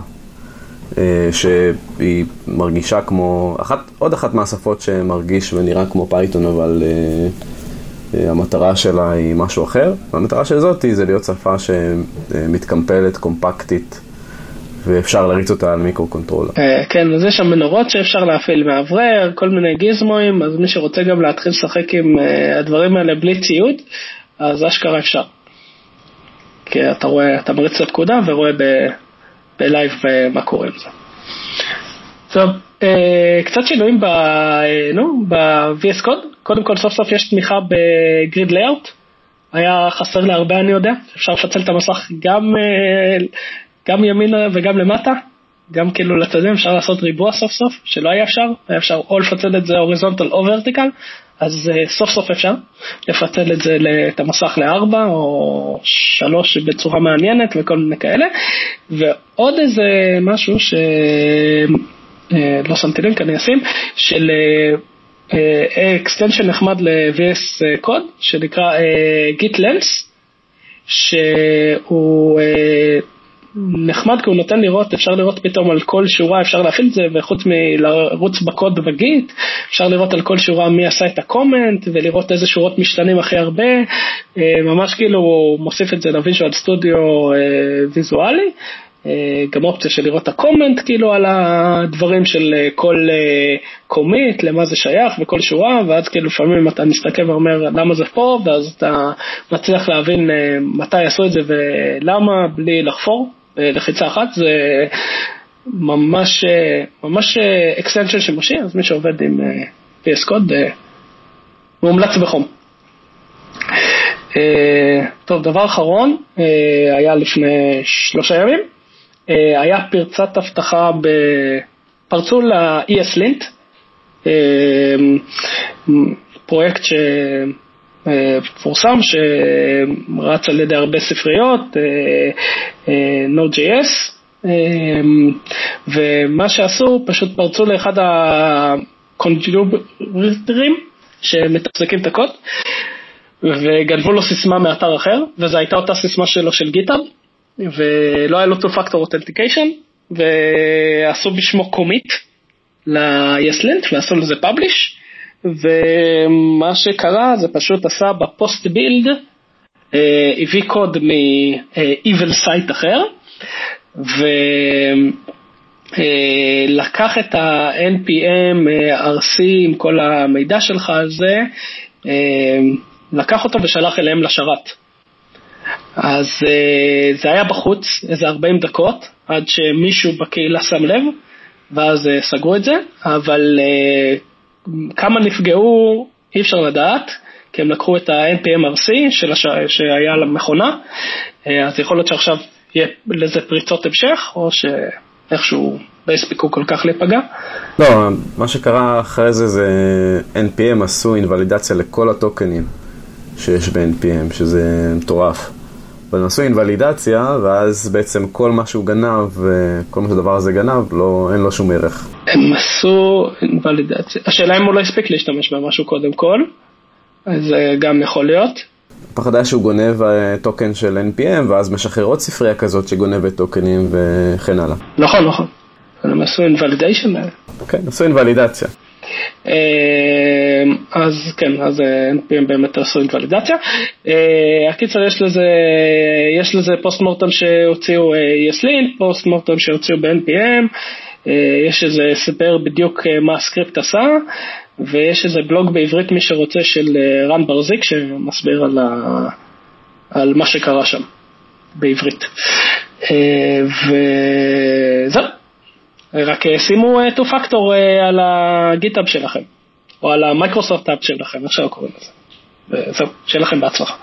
שהיא מרגישה כמו, עוד אחת מהשפות שמרגיש ונראה כמו פייתון, אבל המטרה שלה היא משהו אחר. והמטרה של זאת זה להיות שפה שמתקמפלת, קומפקטית, ואפשר להריץ אותה על מיקרו קונטרולר. כן, אז יש שם מנורות שאפשר להפעיל מעברר, כל מיני גיזמואים, אז מי שרוצה גם להתחיל לשחק עם הדברים האלה בלי ציוד, אז אשכרה אפשר. כי אתה רואה, אתה מריץ את הפקודה ורואה בלייב מה קורה עם זה. טוב, קצת שינויים ב-VS Code. קודם כל סוף סוף יש תמיכה בגריד לייאוט. היה חסר להרבה, אני יודע. אפשר לפצל את המסך גם ימינה וגם למטה. גם כאילו לצדדים אפשר לעשות ריבוע סוף סוף, שלא היה אפשר. היה אפשר או לפצל את זה הוריזונטל או ורטיקל. אז סוף סוף אפשר לפצל את זה את המסך ל4 או 3 בצורה מעניינת וכל מיני כאלה. ועוד איזה משהו לא שמתי לינק, אני אשים, של extension נחמד ל-VS Code שנקרא GitLens, שהוא נחמד כי הוא נותן לראות, אפשר לראות פתאום על כל שורה, אפשר להפעיל את זה, וחוץ מלרוץ בקוד בגיט, אפשר לראות על כל שורה מי עשה את הקומנט, ולראות איזה שורות משתנים הכי הרבה, ממש כאילו הוא מוסיף את זה לוויז'ואל סטודיו ויזואלי, גם אופציה של לראות הקומנט כאילו על הדברים של כל קומיט, למה זה שייך וכל שורה, ואז כאילו לפעמים אתה מסתכל ואומר למה זה פה, ואז אתה מצליח להבין מתי עשו את זה ולמה, בלי לחפור בלחיצה אחת. זה ממש extension שימושי, אז מי שעובד עם VS Code מומלץ בחום. טוב, דבר אחרון, היה לפני 3 ימים, היה פרצת הבטחה פרצו ל-ESLint, פרויקט שפורסם שרץ על ידי הרבה ספריות, Node.js, ומה שעשו, פשוט פרצו לאחד הקונטריביוטורים שמתחזקים את הקוד, וגנבו לו סיסמה מאתר אחר, וזו הייתה אותה סיסמה שלו של גיטהאב, ולא היה לו 2-Factor Authentication, ועשו בשמו קומיט, ל-ESLint ועשו לזה פאבליש, ומה שקרה זה פשוט עשה בפוסט בילד, הביא קוד מ-evil site אחר, ולקח את ה-NPM RC עם כל המידע שלך על זה, לקח אותו ושלח אליהם לשרת. אז זה היה בחוץ איזה 40 דקות, עד שמישהו בקהילה שם לב, ואז סגרו את זה, אבל כמה נפגעו אי אפשר לדעת, כי הם לקחו את ה-NPM-RC שהיה למכונה, אז יכול להיות שעכשיו יהיה לזה פריצות המשך, או שאיכשהו לא הספיקו כל כך להיפגע. לא, מה שקרה אחרי זה NPM עשו אינוולידציה לכל הטוקנים שיש ב-NPM, שזה מטורף. אבל הם עשו אינוולידציה, ואז בעצם כל מה שהוא גנב, וכל מה שהדבר הזה גנב, אין לו שום ערך. הם עשו אינוולידציה. השאלה אם הוא לא הספיק להשתמש במשהו קודם כל, אז זה גם יכול להיות. הפחד היה שהוא גונב טוקן של NPM, ואז משחרר עוד ספרייה כזאת שגונבת טוקנים וכן הלאה. נכון, נכון. הם עשו אינוולידיישן. כן, עשו אינוולידציה. אז כן, אז NPM באמת עשו אינוולידציה. הקיצר יש לזה פוסט מורטם שהוציאו ESLint, פוסט מורטם שהוציאו ב-NPM, יש איזה ספר בדיוק מה הסקריפט עשה, ויש איזה בלוג בעברית מי שרוצה של רן ברזיק שמסביר על מה שקרה שם בעברית. וזהו. רק שימו 2-Factor על הגיטאב שלכם, או על המייקרוסופט טאב שלכם, איך שלא קוראים לזה. וזהו, שיהיה לכם בהצלחה.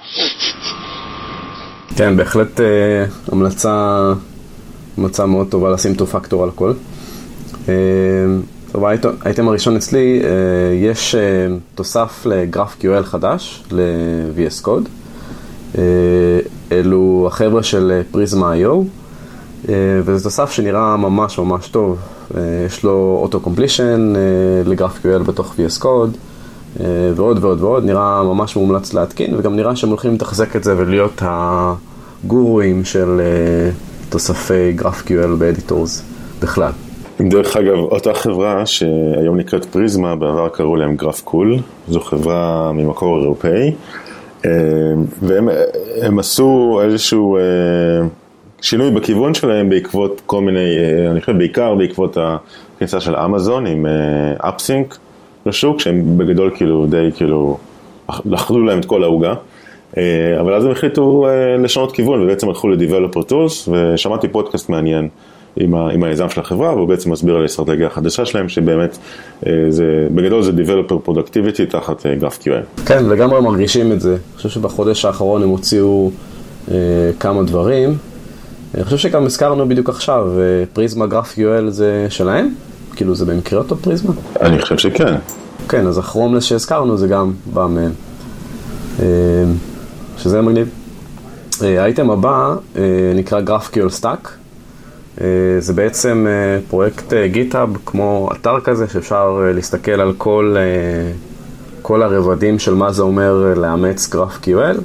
כן, בהחלט המלצה מאוד טובה לשים 2-Factor על הכל. טוב, האייטם הראשון אצלי, יש תוסף ל-GraphQL חדש, ל-VS Code. אלו החבר'ה של Prisma.io. וזה תוסף שנראה ממש ממש טוב, יש לו auto-completion ל-GraphQL בתוך VS Code, ועוד ועוד ועוד, נראה ממש מומלץ להתקין, וגם נראה שהם הולכים לתחזק את זה ולהיות הגורואים של תוספי GraphQL באדיטורס בכלל. דרך אגב, אותה חברה שהיום נקראת פריזמה, בעבר קראו להם GraphCool, זו חברה ממקור אירופאי, והם עשו איזשהו שינוי בכיוון שלהם בעקבות כל מיני, אני חושב בעיקר בעקבות הכניסה של אמזון עם אפסינק לשוק, שהם בגדול כאילו די כאילו לחדו להם את כל העוגה, אבל אז הם החליטו לשנות כיוון ובעצם הלכו ל-Developer Tools, ושמעתי פודקאסט מעניין עם היזם של החברה, והוא בעצם מסביר על האסטרטגיה החדשה שלהם, שבאמת בגדול זה Developer Productivity תחת GraphQL. כן, לגמרי מרגישים את זה. אני חושב שבחודש האחרון הם הוציאו כמה דברים. אני חושב שגם הזכרנו בדיוק עכשיו, פריזמה GraphQL זה שלהם? כאילו זה במקרה אותו פריזמה? אני חושב שכן. כן, אז הכרומלס שהזכרנו זה גם בא מהם. שזה מגניב. האייטם הבא נקרא GraphQL Stack. זה בעצם פרויקט גיטהאב כמו אתר כזה שאפשר להסתכל על כל הרבדים של מה זה אומר לאמץ GraphQL.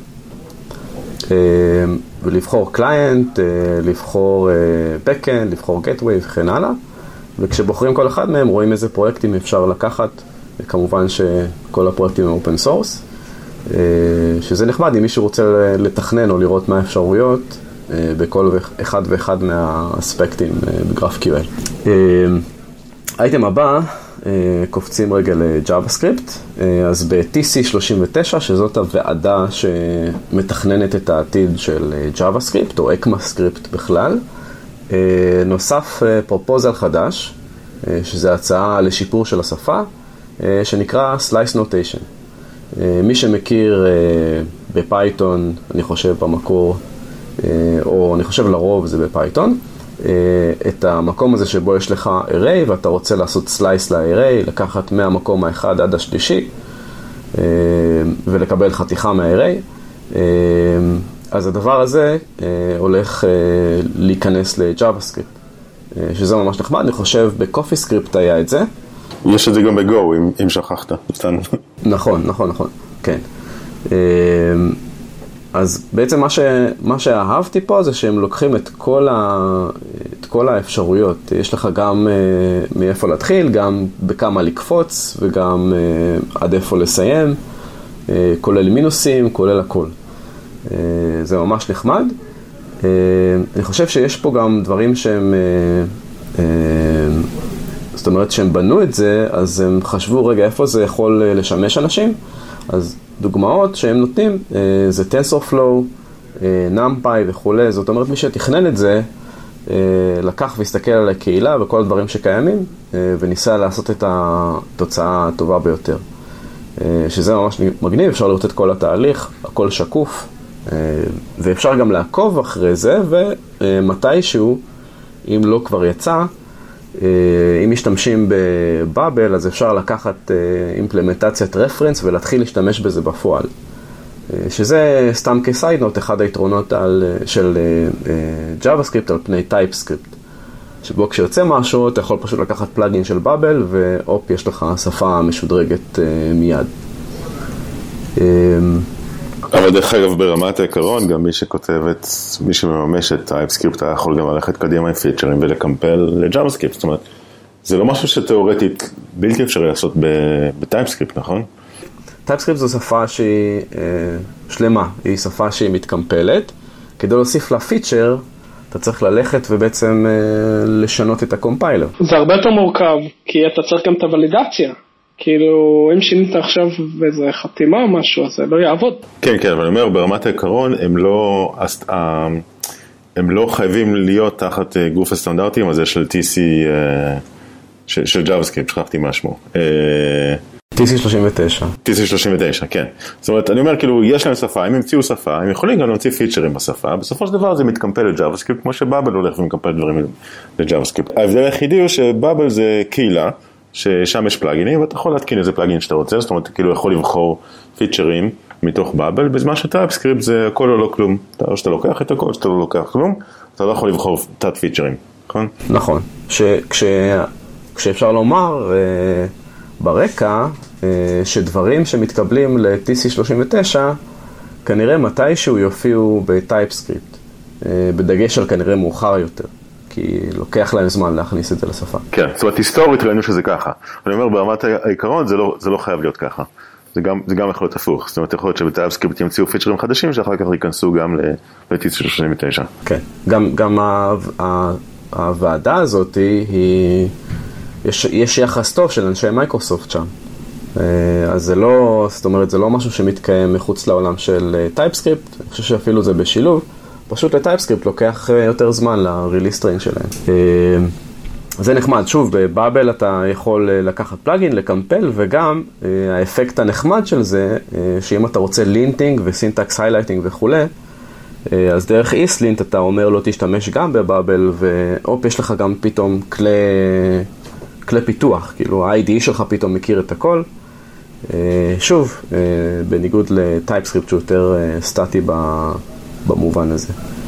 ולבחור קליינט, לבחור backend, לבחור gateway וכן הלאה. וכשבוחרים כל אחד מהם רואים איזה פרויקטים אפשר לקחת, וכמובן שכל הפרויקטים הם open source, שזה נחמד אם מישהו רוצה לתכנן או לראות מה האפשרויות בכל אחד ואחד מהאספקטים ב-GraphQL. האייטם הבא, קופצים רגע ל-JavaScript, אז ב-TC39, שזאת הוועדה שמתכננת את העתיד של JavaScript, או ECMAScript בכלל, נוסף פרופוזל חדש, שזה הצעה לשיפור של השפה, שנקרא Slice Notation. מי שמכיר בפייתון, אני חושב במקור, או אני חושב לרוב זה בפייתון, את המקום הזה שבו יש לך array ואתה רוצה לעשות slice ל-array, לקחת מהמקום האחד עד השלישי ולקבל חתיכה מה-array, אז הדבר הזה הולך להיכנס ל-JavaScript, שזה ממש נחמד. אני חושב ב-CoffeeScript היה את זה. יש את זה גם ב-Go אם שכחת. נכון, כן. אז בעצם מה שאהבתי פה זה שהם לוקחים את כל האפשרויות. יש לך גם מאיפה להתחיל, גם בכמה לקפוץ, וגם עד איפה לסיים, כולל מינוסים, כולל הכל. זה ממש נחמד. אני חושב שיש פה גם דברים שהם, זאת אומרת שהם בנו את זה, אז הם חשבו רגע איפה זה יכול לשמש אנשים. אז דוגמאות שהם נותנים זה TensorFlow, NumPy וכו'. זאת אומרת מי שתכנן את זה, לקח והסתכל על הקהילה וכל הדברים שקיימים, וניסה לעשות את התוצאה הטובה ביותר. שזה ממש מגניב, אפשר לראות את כל התהליך, הכל שקוף, ואפשר גם לעקוב אחרי זה, ומתישהו, אם לא כבר יצא, אם משתמשים בבאבל, אז אפשר לקחת אימפלמנטציית רפרנס ולהתחיל להשתמש בזה בפועל. שזה סתם כסיידנוט, אחד היתרונות של JavaScript על פני TypeScript. שבו כשיוצא משהו, אתה יכול פשוט לקחת פלאגין של באבל, ואופ, יש לך שפה משודרגת מיד. אבל דרך אגב, ברמת העיקרון, גם מי שמממש את TypeScript, אתה יכול גם ללכת קדימה עם פיצ'רים ולקמפל ל-JavaScript. זאת אומרת, זה לא משהו שתיאורטית בלתי אפשרי לעשות ב-TypeScript, נכון? TypeScript זו שפה שהיא שלמה, היא שפה שהיא מתקמפלת. כדי להוסיף לה פיצ'ר, אתה צריך ללכת ובעצם לשנות את הקומפיילר. זה הרבה יותר מורכב, כי אתה צריך גם את הוולידציה. כאילו, אם שינית עכשיו איזה חתימה או משהו, אז זה לא יעבוד. כן, כן, אבל אני אומר, ברמת העיקרון, הם לא חייבים להיות תחת גוף הסטנדרטים הזה של TC, של JavaScript, שכחתי מה שמו. TC39. TC39, כן. זאת אומרת, אני אומר, כאילו, יש להם שפה, הם המציאו שפה, הם יכולים גם להמציא פיצ'רים בשפה, בסופו של דבר זה מתקמפל לג'אווה-סקריפט, כמו שבאבל הולך ומקמפל דברים לג'אווה-סקריפט. ההבדל היחידי הוא שבאבל זה קהילה, ששם יש פלאגינים, ואתה יכול להתקין איזה פלאגין שאתה רוצה, זאת אומרת, כאילו יכול לבחור פיצ'רים מתוך באבל, בזמן שטייפסקריפט זה הכל או לא כלום. או שאתה לוקח את הכל, שאתה לא לוקח כלום, אתה לא יכול לבחור תת פיצ'רים, נכון? נכון. כשאפשר לומר ברקע, שדברים שמתקבלים ל-TC39, כנראה מתישהו יופיעו בטייפסקריפט, בדגש על כנראה מאוחר יותר. כי לוקח להם זמן להכניס את זה לשפה. כן, זאת אומרת, היסטורית ראינו שזה ככה. אני אומר, ברמת העיקרון זה לא חייב להיות ככה. זה גם יכול להיות הפוך. זאת אומרת, יכול להיות שבטייפסקריפט ימציאו פיצ'רים חדשים, שאחר כך ייכנסו גם ל-TC39. כן, גם הוועדה הזאת, יש יחס טוב של אנשי מייקרוסופט שם. אז זה לא, זאת אומרת, זה לא משהו שמתקיים מחוץ לעולם של טייפסקריפט. אני חושב שאפילו זה בשילוב. פשוט לטייפסקריפט לוקח יותר זמן ל-release train שלהם. זה נחמד. שוב, בבאבל אתה יכול לקחת פלאגין, לקמפל, וגם האפקט הנחמד של זה, שאם אתה רוצה לינטינג וסינטקס היילייטינג וכו', אז דרך איסלינט אתה אומר לא תשתמש גם בבאבל, ואופ, יש לך גם פתאום כלי פיתוח, כאילו ה-IDE שלך פתאום מכיר את הכל. שוב, בניגוד לטייפסקריפט שהוא יותר סטטי במובן הזה.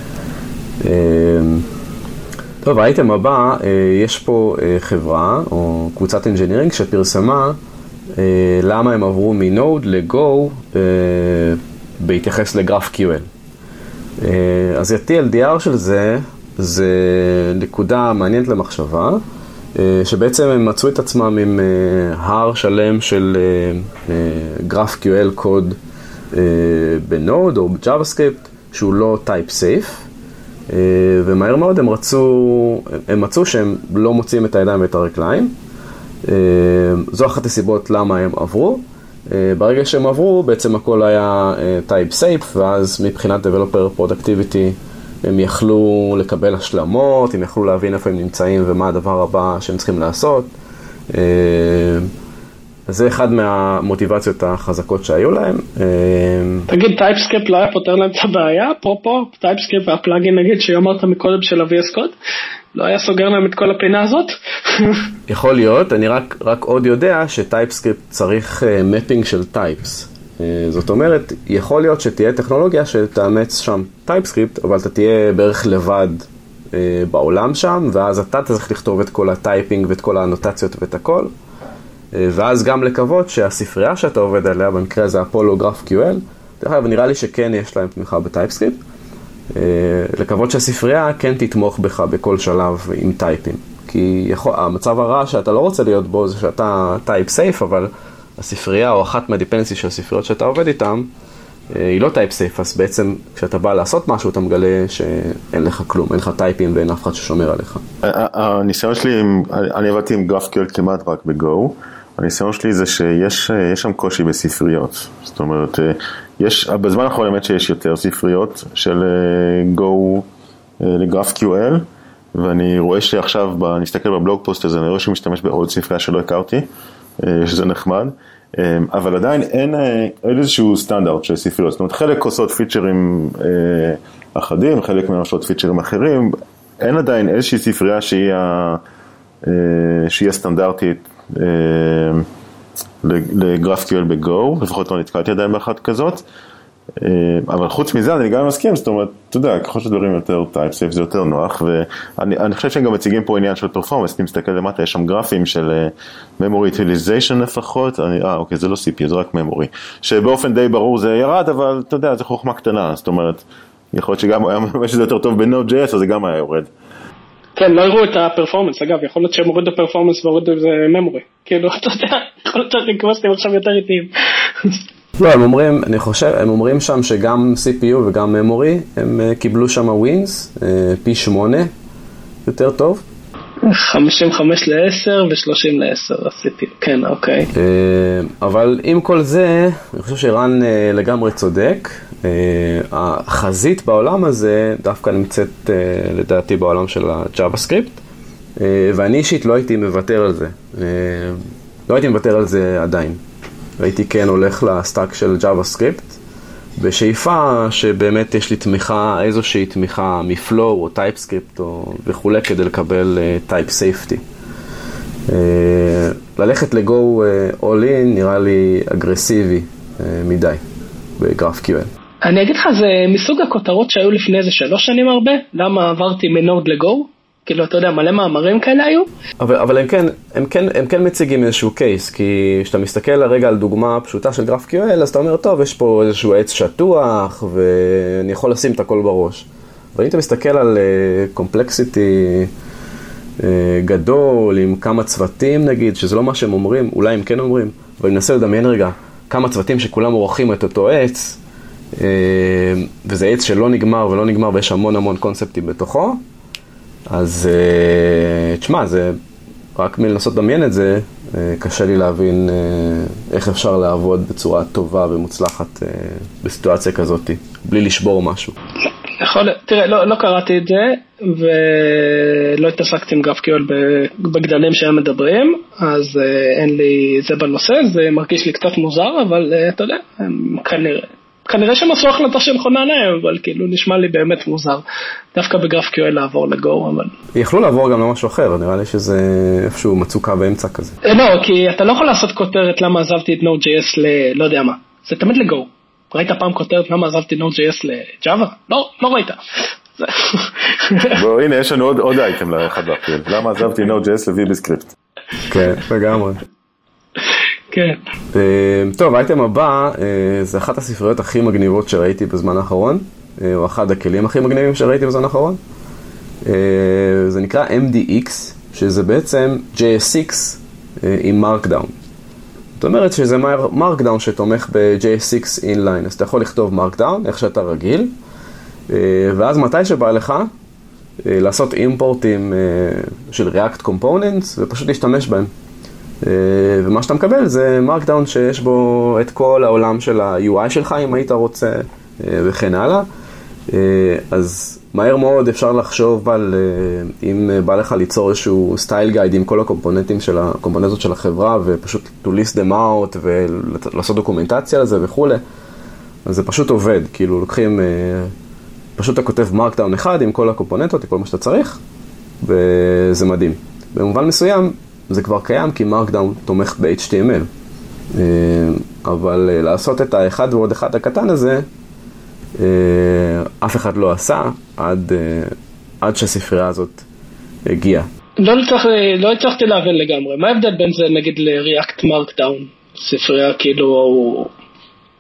טוב, האייטם הבא, יש פה חברה או קבוצת אנג'ינירינג שפרסמה למה הם עברו מנוד לגו בהתייחס ל-GraphQL. אז ה-TLDR של זה נקודה מעניינת למחשבה, שבעצם הם מצאו את עצמם עם הר שלם של GraphQL קוד בנוד או ב-JavaScript, שהוא לא טייפ סייף, ומהר מאוד הם מצאו שהם לא מוצאים את הידיים ואת הרגליים. זו אחת הסיבות למה הם עברו. ברגע שהם עברו, בעצם הכל היה טייפ סייף, ואז מבחינת Developer Productivity הם יכלו לקבל השלמות, הם יכלו להבין איפה הם נמצאים ומה הדבר הבא שהם צריכים לעשות. זה אחד מהמוטיבציות החזקות שהיו להם. תגיד, טייפסקריפט לא היה פותר להם את הבעיה? פה, טייפסקריפט והפלאגין נגיד שאמרת מקודם של ה-VS Code, לא היה סוגר להם את כל הפינה הזאת? יכול להיות, אני רק עוד יודע שטייפסקריפט צריך מפינג של טייפס. זאת אומרת, יכול להיות שתהיה טכנולוגיה שתאמץ שם טייפסקריפט, אבל אתה תהיה בערך לבד בעולם שם, ואז אתה צריך לכתוב את כל הטייפינג ואת כל האנוטציות ואת הכל. ואז גם לקוות שהספרייה שאתה עובד עליה, במקרה הזה אפולו GraphQL, דרך אגב, נראה לי שכן יש להם תמיכה בטייפסקריפט. לקוות שהספרייה כן תתמוך בך בכל שלב עם טייפים. כי המצב הרע שאתה לא רוצה להיות בו זה שאתה טייפ סייף, אבל הספרייה או אחת מהדיפנדנסי של הספריות שאתה עובד איתן, היא לא טייפ סייף, אז בעצם כשאתה בא לעשות משהו אתה מגלה שאין לך כלום, אין לך טייפים ואין אף אחד ששומר עליך. הניסיון שלי, אני עבדתי עם GraphQL כמעט רק ב-Go, הניסיון שלי זה שיש שם קושי בספריות, זאת אומרת, בזמן האחרון האמת שיש יותר ספריות של Go ל-GraphQL, ואני רואה שעכשיו, אני אסתכל בבלוג פוסט הזה, אני רואה שמשתמש בעוד ספרייה שלא הכרתי, שזה נחמד, אבל עדיין אין איזשהו סטנדרט של ספריות, זאת אומרת, חלק עושות פיצ'רים אחדים, חלק מהם עושות פיצ'רים אחרים, אין עדיין איזושהי ספרייה שהיא הסטנדרטית ל-GraphQL ב-Go, לפחות לא נתקלתי עדיין באחת כזאת, אבל חוץ מזה אני גם מסכים, זאת אומרת, אתה יודע, ככל שדברים יותר טייפ-סייף זה יותר נוח, ואני חושב שהם גם מציגים פה עניין של פרפורמנס, אני מסתכל למטה, יש שם גרפים של memory utilization לפחות, אוקיי, זה לא CPU, זה רק memory, שבאופן די ברור זה ירד, אבל אתה יודע, זה חוכמה קטנה, זאת אומרת, יכול להיות שגם היה שזה יותר טוב ב-Node.js, אז זה גם היה יורד. כן, לא הראו את הפרפורמנס, אגב, יכול להיות שהם הורידו פרפורמנס והורידו איזה memory, כאילו, אתה יודע, יכול להיות שהריקווסטים עכשיו יותר איטיים. לא, הם אומרים שם שגם CPU וגם memory, הם קיבלו שם ווינס, פי 8, יותר טוב. 55 ל-10 ו-30 ל-10, ה-CPU, כן, אוקיי. אבל עם כל זה, אני חושב שרן לגמרי צודק, החזית בעולם הזה דווקא נמצאת לדעתי בעולם של ה-JavaScript, ואני אישית לא הייתי מוותר על זה, לא הייתי מוותר על זה עדיין. הייתי כן הולך לסטאק של JavaScript, בשאיפה שבאמת יש לי תמיכה, איזושהי תמיכה מפלו או TypeScript וכו' כדי לקבל Type Safety. ללכת לגו all in נראה לי אגרסיבי מדי ב-GraphQL. אני אגיד לך, זה מסוג הכותרות שהיו לפני איזה 3 שנים הרבה, למה עברתי מנוד לגו? כאילו, אתה יודע, מלא מאמרים כאלה היו? אבל הם כן מציגים איזשהו קייס, כי כשאתה מסתכל הרגע על דוגמה פשוטה של GraphQL, אז אתה אומר, טוב, יש פה איזשהו עץ שטוח, ואני יכול לשים את הכל בראש. אבל אם אתה מסתכל על קומפלקסיטי גדול, עם כמה צוותים נגיד, שזה לא מה שהם אומרים, אולי הם כן אומרים, אבל אני מנסה לדמיין רגע, כמה צוותים שכולם עורכים את אותו עץ, וזה עץ שלא נגמר ולא נגמר, ויש המון קונספטים בתוכו, אז תשמע, זה רק מלנסות לדמיין את זה, קשה לי להבין איך אפשר לעבוד בצורה טובה ומוצלחת בסיטואציה כזאת, בלי לשבור משהו. תראה, לא קראתי את זה, ולא התעסקתי עם GraphQL בגדלים שהם מדברים, אז אין לי זה בנושא, זה מרגיש לי קצת מוזר, אבל אתה יודע, כנראה שהם עשו החלטה שנכונה להם, אבל כאילו נשמע לי באמת מוזר. דווקא ב-GraphQL לעבור לגו, אבל... יכלו לעבור גם למשהו אחר, נראה לי שזה איפשהו מצוקה באמצע כזה. לא, כי אתה לא יכול לעשות כותרת למה עזבתי את Node.js לא יודע מה. זה תמיד לגו. ראית פעם כותרת למה עזבתי Node.js ל-Java? לא ראית. בוא, הנה, יש לנו עוד אייטם לאחד באפריל. למה עזבתי Node.js ל-VBScript? כן, לגמרי. כן. טוב, האייטם הבא, זה אחת הספריות הכי מגניבות שראיתי בזמן האחרון, או אחד הכלים הכי מגניבים שראיתי בזמן האחרון. זה נקרא MDX, שזה בעצם JS6 עם Markdown. זאת אומרת שזה Markdown שתומך ב-JS6 inline, אז אתה יכול לכתוב Markdown, איך שאתה רגיל, ואז מתי שבא לך, לעשות אימפורטים של React Components, ופשוט להשתמש בהם. ומה שאתה מקבל זה Markdown שיש בו את כל העולם של ה-UI שלך, אם היית רוצה, וכן הלאה. אז מהר מאוד אפשר לחשוב על אם בא לך ליצור איזשהו סטייל גייד עם כל הקומפוננטות של החברה, ופשוט to list them out ולעשות דוקומנטציה לזה וכו'. אז זה פשוט עובד, כאילו לוקחים, פשוט אתה כותב Markdown אחד עם כל הקומפוננטות, עם כל מה שאתה צריך, וזה מדהים. במובן מסוים, זה כבר קיים כי Markdown תומך ב-HTML. אבל לעשות את האחד ועוד אחד הקטן הזה, אף אחד לא עשה עד שהספרייה הזאת הגיעה. לא הצלחתי להבין לגמרי. מה ההבדל בין זה נגיד ל-React Markdown? ספרייה כאילו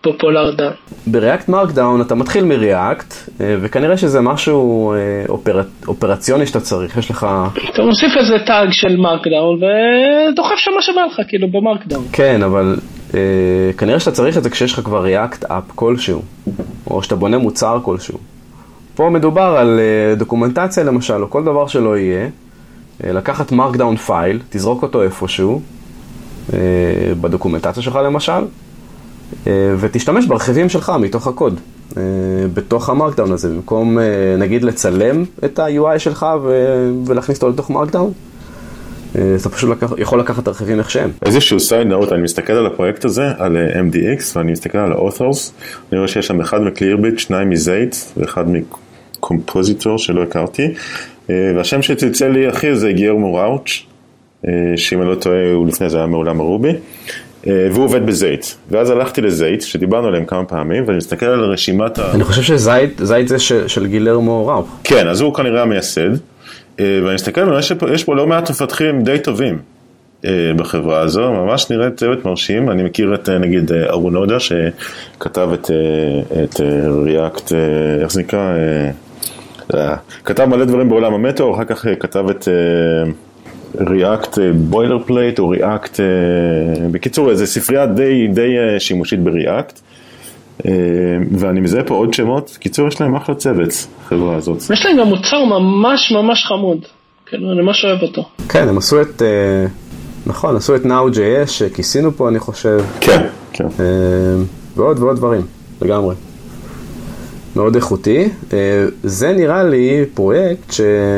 פופולר. בריאקט מרקדאון אתה מתחיל מריאקט, וכנראה שזה משהו אופרציוני שאתה צריך, יש לך... אתה מוסיף איזה טאג של מרקדאון ודוחף שם מה שבא לך, כאילו במרקדאון. כן, אבל כנראה שאתה צריך את זה כשיש לך כבר ריאקט אפ כלשהו, או שאתה בונה מוצר כלשהו. פה מדובר על דוקומנטציה למשל, או כל דבר שלא יהיה, לקחת מרקדאון פייל, תזרוק אותו איפשהו, בדוקומנטציה שלך למשל, ותשתמש ברכיבים שלך מתוך הקוד, בתוך המרקדאון הזה, במקום נגיד לצלם את ה-UI שלך ולהכניס אותו לתוך מרקדאון, אתה פשוט יכול לקחת רכיבים איך שהם. איזשהו side note, אני מסתכל על הפרויקט הזה, על MDX, ואני מסתכל על ה-authors, אני רואה שיש שם אחד מקלירביט, שניים מזייט, ואחד מקומפוזיטור שלא הכרתי, והשם שצלצל לי הכי זה גיירמו ראוץ', שאם אני לא טועה הוא לפני זה היה מעולם הרובי, והוא עובד בזייט. ואז הלכתי לזייט, שדיברנו עליהם כמה פעמים, ואני מסתכל על רשימת אני חושב שזייט זה של גילרמו ראו. כן, אז הוא כנראה המייסד, ואני מסתכל ואני רואה שיש פה לא מעט מפתחים די טובים בחברה הזו, ממש נראית צוות מרשים. אני מכיר את נגיד ארונודה שכתב את ריאקט, איך זה נקרא? כתב מלא דברים בעולם המטאור, אחר כך כתב את ריאקט בוילר פלייט או ריאקט, בקיצור איזה ספרייה די שימושית בריאקט, ואני מזהה פה עוד שמות. קיצור יש להם אחלה צוות, החברה הזאת. יש להם גם מוצר ממש ממש חמוד, כן, אני ממש אוהב אותו. כן, הם עשו את, נכון, עשו את Now.js שכיסינו פה אני חושב. כן, כן. ועוד דברים, לגמרי. מאוד איכותי. זה נראה לי פרויקט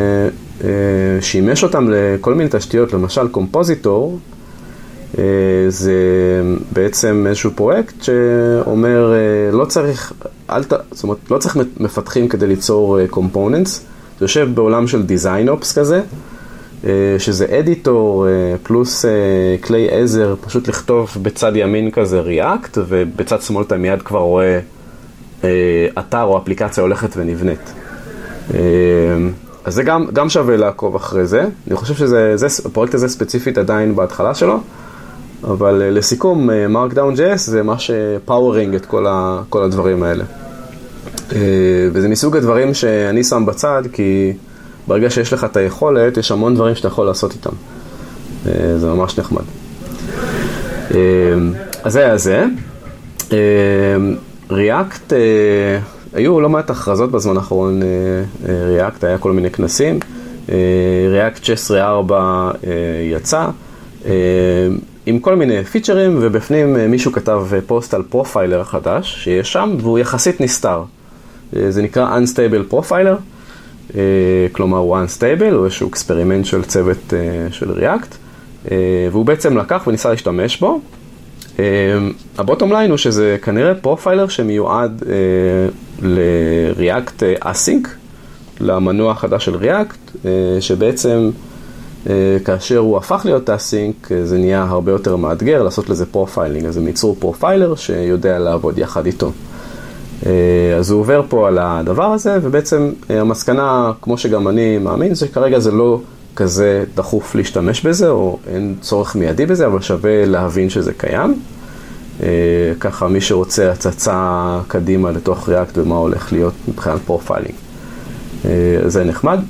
שימש אותם לכל מיני תשתיות, למשל קומפוזיטור, זה בעצם איזשהו פרויקט שאומר לא צריך, זאת אומרת, לא צריך מפתחים כדי ליצור components, זה יושב בעולם של design ops כזה, שזה אדיטור פלוס כלי עזר, פשוט לכתוב בצד ימין כזה React, ובצד שמאל אתה מיד כבר רואה אתר או אפליקציה הולכת ונבנית. אז זה גם שווה לעקוב אחרי זה. אני חושב שהפרויקט הזה ספציפית עדיין בהתחלה שלו, אבל לסיכום, Markdown.js זה מה שפאורינג את כל הדברים האלה. וזה מסוג הדברים שאני שם בצד, כי ברגע שיש לך את היכולת, יש המון דברים שאתה יכול לעשות איתם. זה ממש נחמד. אז זה היה זה. React, היו לא מעט הכרזות בזמן האחרון, React, היה כל מיני כנסים. React 16.4 יצא, עם כל מיני פיצ'רים, ובפנים מישהו כתב פוסט על פרופיילר חדש שיש שם, והוא יחסית נסתר. זה נקרא Unstable Profiler, כלומר הוא Unstable, הוא איזשהו אקספרימנט של צוות של React, והוא בעצם לקח וניסה להשתמש בו. הבוטום ליין הוא שזה כנראה פרופיילר שמיועד ל-React Async, למנוע החדש של React, שבעצם כאשר הוא הפך להיות Async, זה נהיה הרבה יותר מאתגר לעשות לזה פרופיילינג, אז הם ייצרו פרופיילר שיודע לעבוד יחד איתו. אז הוא עובר פה על הדבר הזה, ובעצם המסקנה, כמו שגם אני מאמין, זה שכרגע זה לא כזה דחוף להשתמש בזה, או אין צורך מיידי בזה, אבל שווה להבין שזה קיים. ככה מי שרוצה הצצה קדימה לתוך React ומה הולך להיות מבחינת פרופיילינג. זה נחמד.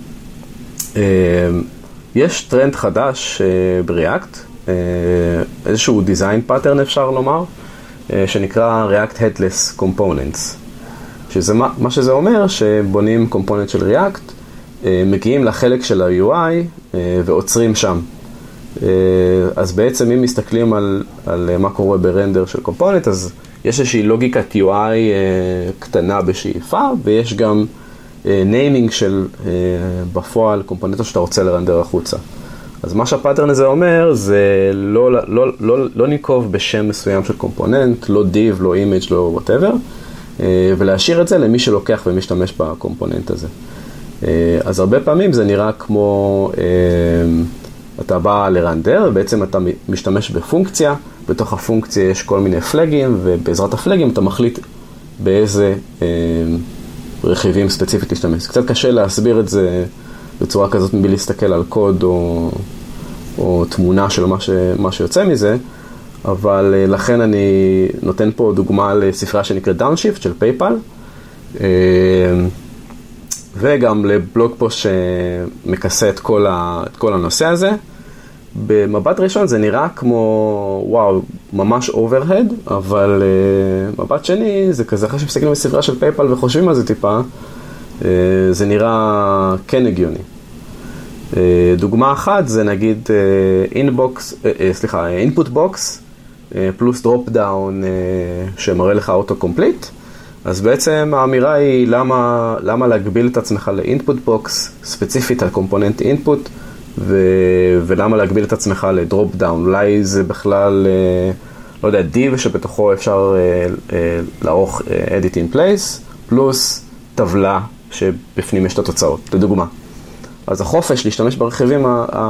יש טרנד חדש ב-React, איזשהו design pattern אפשר לומר, שנקרא React Headless Components. שזה, מה שזה אומר, שבונים component של React, מגיעים לחלק של ה-UI ועוצרים שם. אז בעצם אם מסתכלים על מה קורה ברנדר של component, אז יש איזושהי לוגיקת UI קטנה בשאיפה, ויש גם ניימינג של בפועל קומפוננטות שאתה רוצה לרנדר החוצה. אז מה שהפאטרן הזה אומר, זה לא ניקוב בשם מסוים של קומפוננט, לא div, לא image, לא whatever, ולהשאיר את זה למי שלוקח ומשתמש בקומפוננט הזה. אז הרבה פעמים זה נראה כמו, אתה בא לרנדר, ובעצם אתה משתמש בפונקציה, בתוך הפונקציה יש כל מיני פלגים, ובעזרת הפלגים אתה מחליט באיזה רכיבים ספציפית להשתמש. קצת קשה להסביר את זה בצורה כזאת מבלי להסתכל על קוד או תמונה של מה שיוצא מזה, אבל לכן אני נותן פה דוגמה לספרה שנקראת Downshift של PayPal, וגם לבלוג פוסט שמכסה את כל הנושא הזה. במבט ראשון זה נראה כמו, וואו, ממש אוברהד, אבל מבט שני זה כזה, אחרי שמסתכלים בספרה של PayPal וחושבים על זה טיפה, זה נראה כן הגיוני. דוגמה אחת זה נגיד input box פלוס drop down שמראה לך auto-complete. אז בעצם האמירה היא למה להגביל את עצמך ל-input box ספציפית על קומפוננט input, ולמה להגביל את עצמך ל-drop down. אולי זה בכלל, לא יודע, div שבתוכו אפשר לערוך edit in place, פלוס טבלה שבפנים יש את התוצאות, לדוגמה. אז החופש להשתמש ברכיבים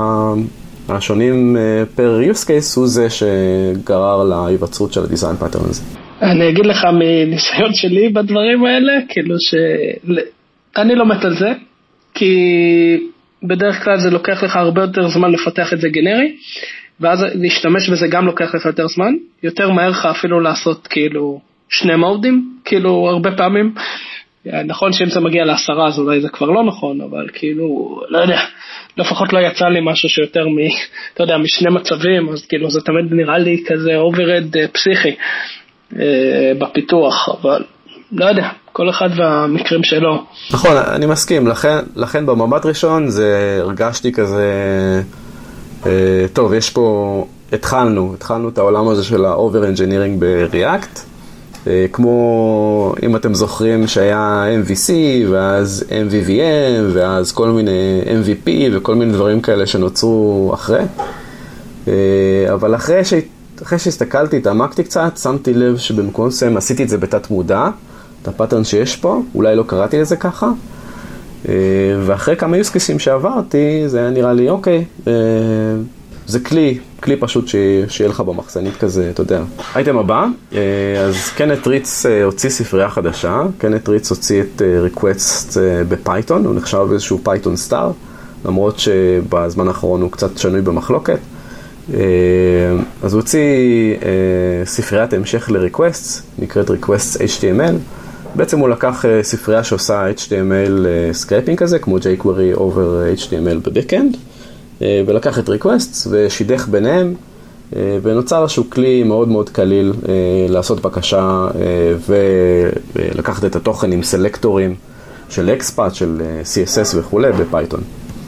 השונים פר use case הוא זה שגרר להיווצרות של הדיזיין פאטרן הזה. אני אגיד לך מניסיון שלי בדברים האלה, כאילו שאני לא מת על זה, כי בדרך כלל זה לוקח לך הרבה יותר זמן לפתח את זה גנרי, ואז להשתמש בזה גם לוקח לך יותר זמן, יותר מהר לך אפילו לעשות כאילו שני מודים, כאילו הרבה פעמים. נכון שאם זה מגיע ל10 אז אולי זה כבר לא נכון, אבל כאילו, לא יודע, לפחות לא יצא לי משהו שיותר אתה יודע, משני מצבים, אז כאילו זה תמיד נראה לי כזה אוברד פסיכי בפיתוח, אבל לא יודע, כל אחד והמקרים שלו. נכון, אני מסכים, לכן במבט ראשון זה הרגשתי כזה, טוב, יש פה, התחלנו את העולם הזה של ה-over-engineering ב-React, כמו אם אתם זוכרים שהיה MVC ואז MVVM ואז כל מיני MVP וכל מיני דברים כאלה שנוצרו אחרי. אבל אחרי שהסתכלתי, התעמקתי קצת, שמתי לב שבמקום מסוים עשיתי את זה בתת מודע, את הפאטרן שיש פה, אולי לא קראתי לזה ככה. ואחרי כמה use cases שעברתי, זה היה נראה לי, אוקיי, זה כלי פשוט שיהיה לך במחסנית כזה, אתה יודע. אייטם הבא, אז קנת ריץ הוציא ספרייה חדשה, קנת ריץ הוציא את requests בפייתון, הוא נחשב איזשהו פייתון סטאר, למרות שבזמן האחרון הוא קצת שנוי במחלוקת. אז הוא הוציא ספריית המשך ל-requests, נקראת requests HTML. בעצם הוא לקח ספרייה שעושה HTML סקרייפינג כזה, כמו jQuery over HTML בבקאנד, ולקח את requests ושידך ביניהם, ונוצר איזשהו כלי מאוד מאוד קליל לעשות בקשה ולקחת את התוכן עם סלקטורים של XPath, של CSS וכו' בפייתון.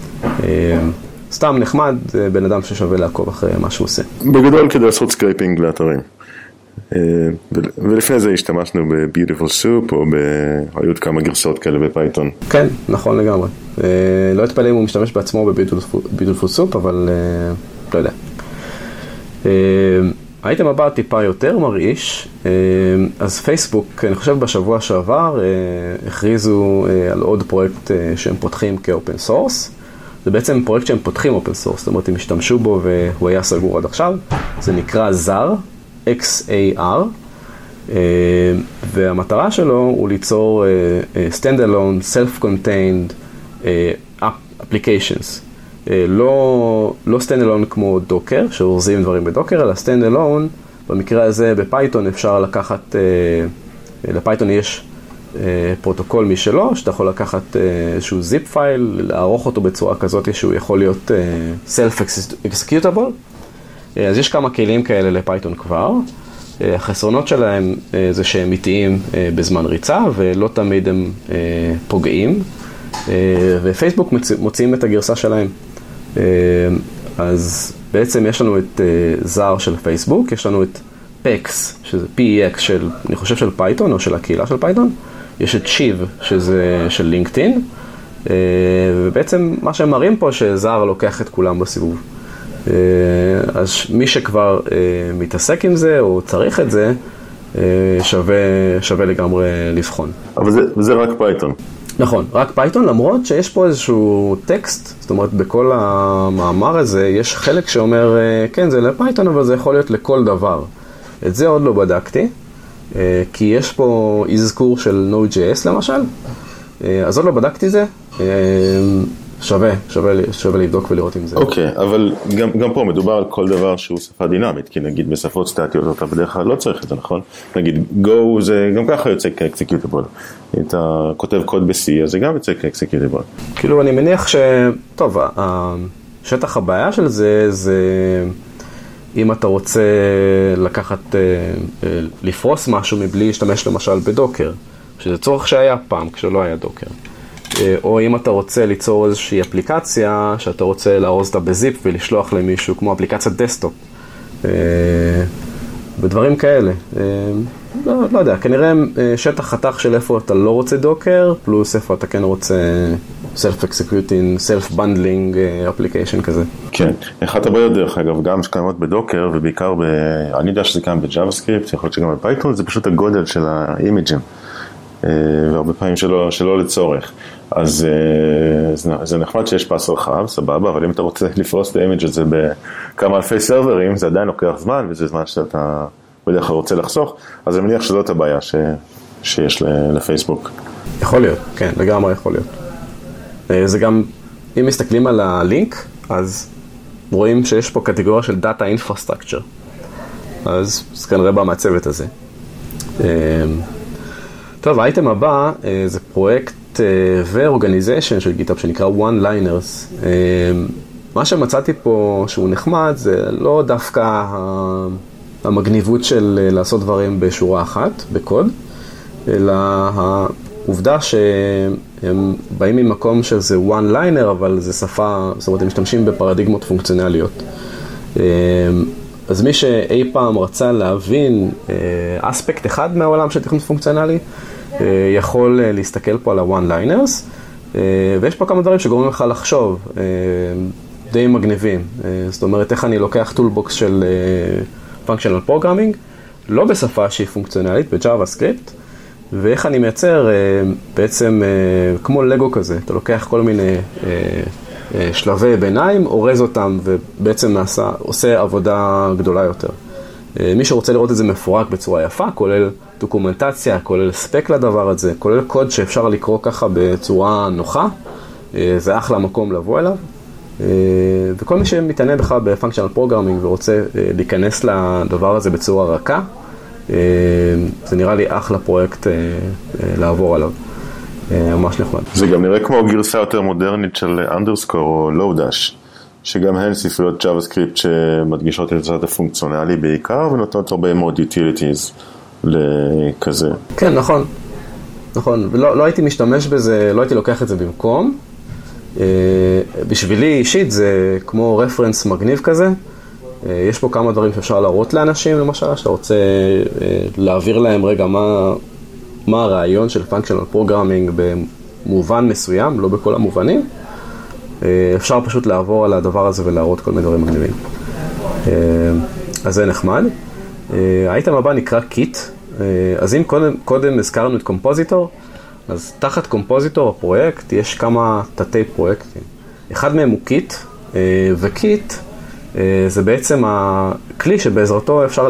סתם נחמד, בן אדם ששווה לעקוב אחרי מה שהוא עושה. בגדול כדי לעשות סקרייפינג לאתרים. ולפני זה השתמשנו ב-Beautiful Soup, או היו כמה גרסאות כאלה בפייתון. כן, נכון לגמרי. לא אתפלא אם הוא משתמש בעצמו ב-Beautiful Soup, אבל לא יודע. האייטם הבא טיפה יותר מרעיש, אז פייסבוק, אני חושב בשבוע שעבר, הכריזו על עוד פרויקט שהם פותחים כאופן סורס. זה בעצם פרויקט שהם פותחים אופן סורס, זאת אומרת, הם השתמשו בו והוא היה סגור עד עכשיו. זה נקרא ZAR, XAR, והמטרה שלו הוא ליצור stand-alone, self-contained applications. לא stand-alone כמו דוקר, שאורזים דברים בדוקר, אלא stand-alone, במקרה הזה בפייתון אפשר לקחת, לפייתון יש פרוטוקול משלו, שאתה יכול לקחת איזשהו זיפ פייל, לערוך אותו בצורה כזאת שהוא יכול להיות self-executable. אז יש כמה כלים כאלה לפייתון כבר. החסרונות שלהם זה שהם איטיים בזמן ריצה, ולא תמיד הם פוגעים. ופייסבוק מוציאים את הגרסה שלהם. אז בעצם יש לנו את ZAR של פייסבוק, יש לנו את PEX, שזה PEX של, אני חושב של פייתון, או של הקהילה של פייתון. יש את שיב, שזה של לינקדאין. ובעצם מה שהם מראים פה, שZAR לוקח את כולם בסיבוב. אז מי שכבר מתעסק עם זה או צריך את זה, שווה לגמרי לבחון. אבל זה רק פייתון. נכון, רק פייתון, למרות שיש פה איזשהו טקסט, זאת אומרת בכל המאמר הזה יש חלק שאומר, כן זה לפייתון אבל זה יכול להיות לכל דבר. את זה עוד לא בדקתי, כי יש פה אזכור של Node.js למשל, אז עוד לא בדקתי זה. שווה לבדוק ולראות אם זה. אוקיי, אבל גם פה מדובר על כל דבר שהוא שפה דינמית, כי נגיד בשפות סטטיות אתה בדרך כלל לא צריך את זה, נכון? נגיד Go זה גם ככה יוצא כ-executable. אם אתה כותב קוד ב-C, אז זה גם יוצא כ-executable. כאילו אני מניח טוב, שטח הבעיה של זה אם אתה רוצה לפרוס משהו מבלי להשתמש למשל בדוקר, שזה צורך שהיה פעם כשלא היה דוקר. או אם אתה רוצה ליצור איזושהי אפליקציה שאתה רוצה לארוז אותה בזיפ ולשלוח למישהו כמו אפליקציית דסקטופ. בדברים כאלה. לא יודע, כנראה שטח חתך של איפה אתה לא רוצה דוקר, פלוס איפה אתה כן רוצה self-executing, self-bundling application כזה. כן, אחת הבעיות דרך אגב, גם שקיימות בדוקר ובעיקר אני יודע שזה קיים בג'אווה-סקריפט, יכול להיות שגם בפייתון, זה פשוט הגודל של האימג'ים. והרבה פעמים שלא לצורך. אז זה נחמד שיש פס רחב, סבבה, אבל אם אתה רוצה לפרוס את האימג' הזה בכמה אלפי סרברים, זה עדיין לוקח זמן, וזה זמן שאתה בדרך כלל רוצה לחסוך, אז אני מניח שזאת הבעיה שיש לפייסבוק. יכול להיות, כן, לגמרי יכול להיות. זה גם, אם מסתכלים על הלינק, אז רואים שיש פה קטגוריה של Data Infrastructure. אז זה כנראה בא מהצוות הזה. טוב, האייטם הבא זה פרויקט ו-organization של גיטאפ שנקרא One-Liners. מה שמצאתי פה שהוא נחמד זה לא דווקא המגניבות של לעשות דברים בשורה אחת, בקוד, אלא העובדה שהם באים ממקום שזה One-Liner, אבל זה שפה, זאת אומרת, הם משתמשים בפרדיגמות פונקציונליות. אז מי שאי פעם רצה להבין אספקט אחד מהעולם של תכנות פונקציונלי, יכול להסתכל פה על ה-one-liners, ויש פה כמה דברים שגורמים לך לחשוב, די מגניבים. זאת אומרת, איך אני לוקח טולבוקס של functional programming, לא בשפה שהיא פונקציונלית, ב-JavaScript, ואיך אני מייצר בעצם כמו לגו כזה, אתה לוקח כל מיני שלבי ביניים, אורז אותם ובעצם עושה עבודה גדולה יותר. מי שרוצה לראות את זה מפורק בצורה יפה, כולל דוקומנטציה, כולל ספק לדבר הזה, כולל קוד שאפשר לקרוא ככה בצורה נוחה, זה אחלה מקום לבוא אליו. וכל מי שמתעניין בכלל בפונקשיונל פרוגרמינג ורוצה להיכנס לדבר הזה בצורה רכה, זה נראה לי אחלה פרויקט לעבור עליו. ממש נחמד. זה גם נראה כמו גרסה יותר מודרנית של אנדרסקור או לואודאש, שגם הן ספריות JavaScript שמדגישות את הצד הפונקציונלי בעיקר, ונותנות הרבה מאוד utilities לכזה. כן, נכון. נכון. ולא הייתי משתמש בזה, לא הייתי לוקח את זה במקום. בשבילי אישית זה כמו רפרנס מגניב כזה. יש פה כמה דברים שאפשר להראות לאנשים, למשל, שאתה רוצה להעביר להם רגע מה הרעיון של functional programming במובן מסוים, לא בכל המובנים. אפשר פשוט לעבור על הדבר הזה ולהראות כל מיני דברים מגניבים. אז זה נחמד. האייטם הבא נקרא Kit. אז אם קודם הזכרנו את קומפוזיטור, אז תחת קומפוזיטור הפרויקט יש כמה תתי פרויקטים. אחד מהם הוא Kit, ו-Kit זה בעצם הכלי שבעזרתו אפשר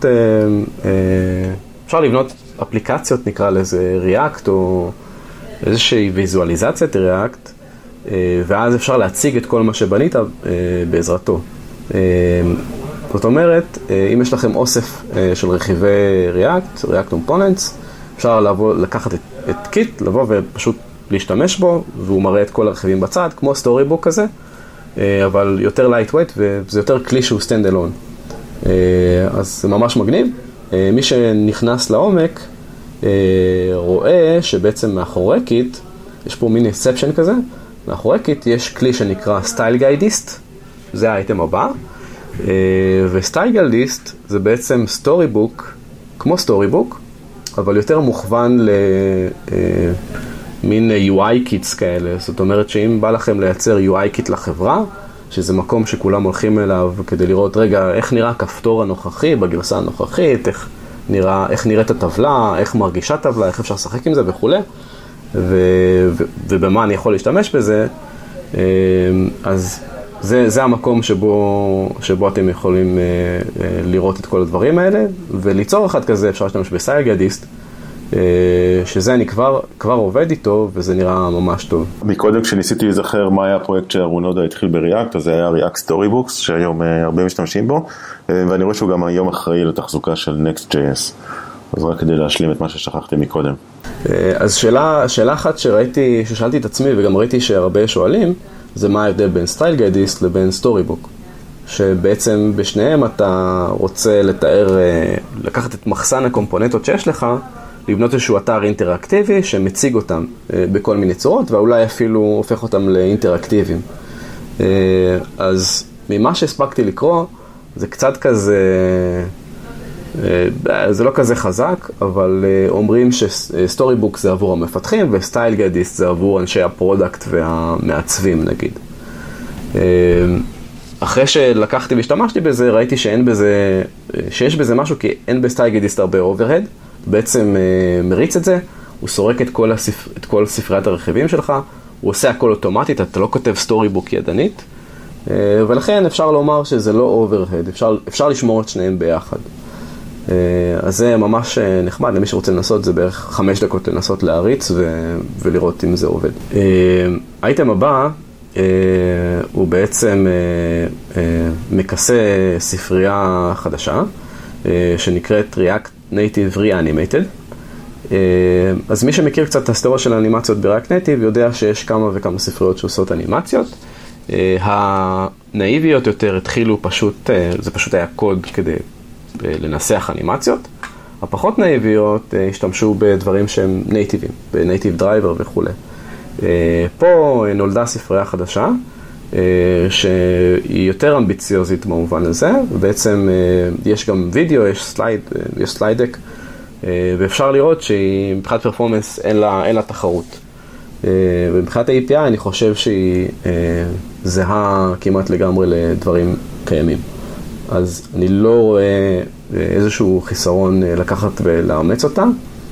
לבנות אפליקציות, נקרא לזה React או איזושהי ויזואליזציית React, ואז אפשר להציג את כל מה שבנית בעזרתו. זאת אומרת, אם יש לכם אוסף של רכיבי React Components, אפשר לקחת את Kit, לבוא ופשוט להשתמש בו, והוא מראה את כל הרכיבים בצד, כמו Storybook כזה, אבל יותר lightweight, וזה יותר כלי שהוא stand alone. אז זה ממש מגניב. מי שנכנס לעומק, רואה שבעצם מאחורי Kit, יש פה מיני exception כזה, מאחורי Kit יש כלי שנקרא Style Guidist, זה האייטם הבא, ו-Style Guidist זה בעצם Storybook, כמו Storybook, אבל יותר מוכוון למין UI Kits כאלה. זאת אומרת שאם בא לכם לייצר UI Kit לחברה, שזה מקום שכולם הולכים אליו כדי לראות, רגע, איך נראה הכפתור הנוכחי בגרסה הנוכחית, איך נראית הטבלה, איך מרגישה טבלה, איך אפשר לשחק עם זה וכו'. ובמה אני יכול להשתמש בזה, אז זה המקום שבו אתם יכולים לראות את כל הדברים האלה, וליצור אחד כזה אפשר להשתמש בסטייל גיידיסט, שזה אני כבר עובד איתו, וזה נראה ממש טוב. מקודם כשניסיתי להיזכר מה היה הפרויקט שארונודה התחיל בריאקט, אז זה היה React Storybooks, שהיום הרבה משתמשים בו, ואני רואה שהוא גם היום אחראי לתחזוקה של Next.js. אז רק כדי להשלים את מה ששכחתי מקודם. אז שאלה אחת ששאלתי את עצמי, וגם ראיתי שהרבה שואלים, זה מה ההבדל בין StyleGuideist לבין Storybook. שבעצם בשניהם אתה רוצה לקחת את מחסן הקומפוננטות שיש לך, לבנות איזשהו אתר אינטראקטיבי שמציג אותם בכל מיני צורות, ואולי אפילו הופך אותם לאינטראקטיביים. אז ממה שהספקתי לקרוא, זה קצת כזה, זה לא כזה חזק, אבל אומרים שסטוריבוק זה עבור המפתחים, וסטיילגיידיסט זה עבור אנשי הפרודקט והמעצבים נגיד. אחרי שלקחתי והשתמשתי בזה, ראיתי שיש בזה משהו, כי אין בסטיילגיידיסט הרבה אוברהד, בעצם מריץ את זה, הוא סורק את כל ספריית הרכיבים שלך, הוא עושה הכל אוטומטית, אתה לא כותב סטוריבוק ידנית, ולכן אפשר לומר שזה לא אוברהד, אפשר לשמור את שניהם ביחד. אז זה ממש נחמד, למי שרוצה לנסות, זה בערך 5 דקות לנסות להריץ ולראות אם זה עובד. האייטם הבא הוא בעצם מכסה ספרייה חדשה, שנקראת React Native Reanimated. אז מי שמכיר קצת את ההיסטוריה של האנימציות ב-React Native יודע שיש כמה וכמה ספריות שעושות אנימציות. הנאיביות יותר התחילו זה פשוט היה קוד כדי לנסח אנימציות. הפחות נאיביות השתמשו בדברים שהם נייטיבים, בנייטיב דרייבר וכו'. פה נולדה ספרייה חדשה, שהיא יותר אמביציוזית במובן הזה, ובעצם יש גם וידאו, יש סלייד דק, ואפשר לראות שהיא מבחינת פרפורמנס אין לה תחרות. ומבחינת ה-API אני חושב שהיא זהה כמעט לגמרי לדברים קיימים. אז אני לא רואה איזשהו חיסרון לקחת ולאמץ אותה,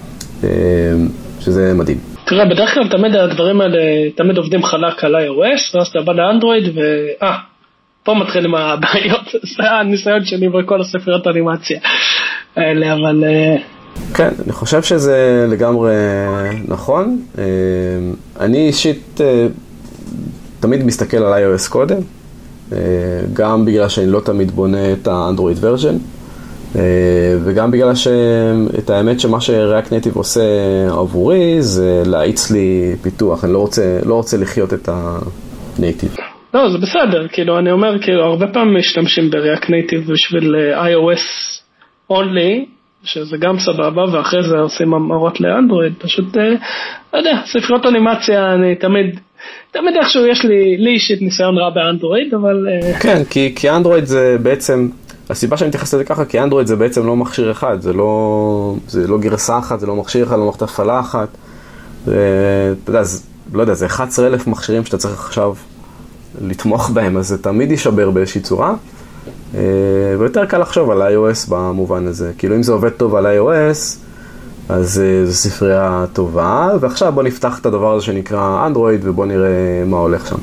שזה מדהים. תראה, בדרך כלל תמיד הדברים האלה תמיד עובדים חלק על iOS, ואז אתה בא לאנדרואיד פה מתחילים הבעיות, זה הניסיון שלי בכל הספריות האנימציה האלה, אבל... כן, אני חושב שזה לגמרי נכון. אני אישית תמיד מסתכל על iOS קודם, גם בגלל שאני לא תמיד בונה את האנדרואיד ורז'ן, וגם בגלל שאת האמת שמה ש-React Native עושה עבורי זה להאיץ לי פיתוח, אני לא רוצה לחיות את ה-Native. לא, זה בסדר, כאילו אני אומר, כאילו הרבה פעמים משתמשים ב-React Native בשביל iOS only, שזה גם סבבה, ואחרי זה עושים המרות לאנדרואיד, פשוט, לא יודע, ספריות אנימציה, אני תמיד איכשהו יש לי אישית ניסיון רע באנדרואיד, אבל... כן, כי אנדרואיד זה בעצם, הסיבה שאני מתייחס לזה ככה, כי אנדרואיד זה בעצם לא מכשיר אחד, זה לא גרסה אחת, זה לא מכשיר אחד, לא מערכת הפעלה אחת, אתה יודע, לא יודע, זה 11,000 מכשירים שאתה צריך עכשיו לתמוך בהם, אז זה תמיד יישבר באיזושהי צורה, ויותר קל לחשוב על iOS במובן הזה. כאילו אם זה עובד טוב על iOS, אז זו ספרייה טובה, ועכשיו בוא נפתח את הדבר הזה שנקרא אנדרואיד, ובוא נראה מה הולך שם.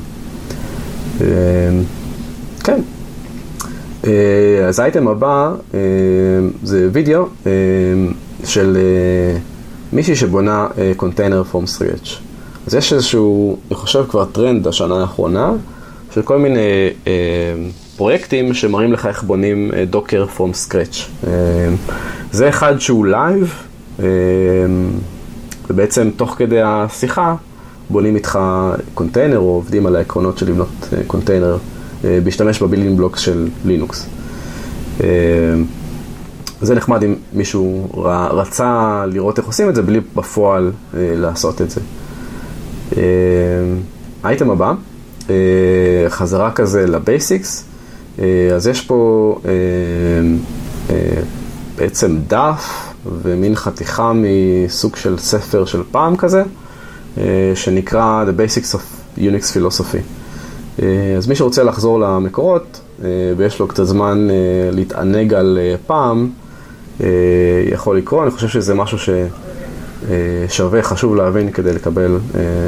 כן. אז האייטם הבא זה וידאו של מישהי שבונה קונטיינר פרום scratch. אז יש איזשהו, אני חושב כבר טרנד השנה האחרונה, של כל מיני פרויקטים שמראים לך איך בונים דוקר פרום scratch. זה אחד שהוא לייב, ובעצם תוך כדי השיחה בונים איתך קונטיינר, או עובדים על העקרונות של לבנות קונטיינר, בהשתמש בבילדינג בלוקס של לינוקס. זה נחמד אם מישהו רצה לראות איך עושים את זה, בלי בפועל לעשות את זה. האייטם הבא, חזרה כזה לבייסיקס, אז יש פה בעצם דף ומין חתיכה מסוג של ספר של פעם כזה, שנקרא The Basics of Unix Philosophy. אז מי שרוצה לחזור למקורות, ויש לו קצת זמן להתענג על פעם, יכול לקרוא. אני חושב שזה משהו ששווה, חשוב להבין כדי לקבל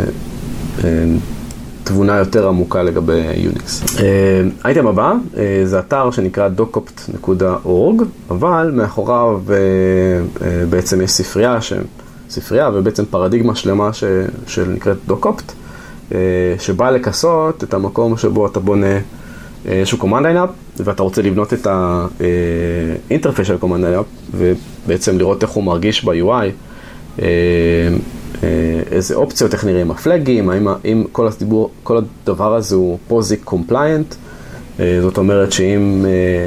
תבונה יותר עמוקה לגבי יוניקס. האייטם הבא, זה אתר שנקרא docopt.org, אבל מאחוריו בעצם יש ספרייה ספרייה, ובעצם פרדיגמה שלמה שנקראת דוקופט, שבאה לכסות את המקום שבו אתה בונה איזשהו command line up, ואתה רוצה לבנות את האינטרפייס של command line up, ובעצם לראות איך הוא מרגיש ב-UI, איזה אופציות, איך נראים הפלגים, האם כל הדבר הזה הוא POSIX compliant, זאת אומרת שאם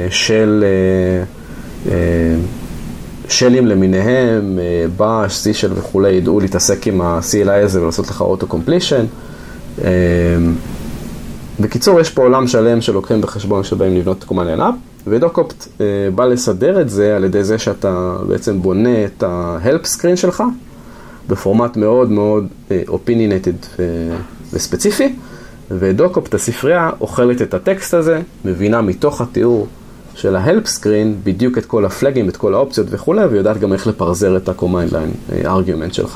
שלים למיניהם, באש, סישל וכולי, ידעו להתעסק עם ה-CLI הזה ולעשות לך auto-completion. בקיצור, יש פה עולם שלם שלוקחים בחשבון שבאים לבנות command line up, ודוקופט בא לסדר את זה על ידי זה שאתה בעצם בונה את ה-help screen שלך, בפורמט מאוד מאוד opinionated וספציפי, ודוקופט הספרייה אוכלת את הטקסט הזה, מבינה מתוך התיאור של ה-help screen בדיוק את כל הפלגים, את כל האופציות וכו', ויודעת גם איך לפרזר את ה-command line argument שלך.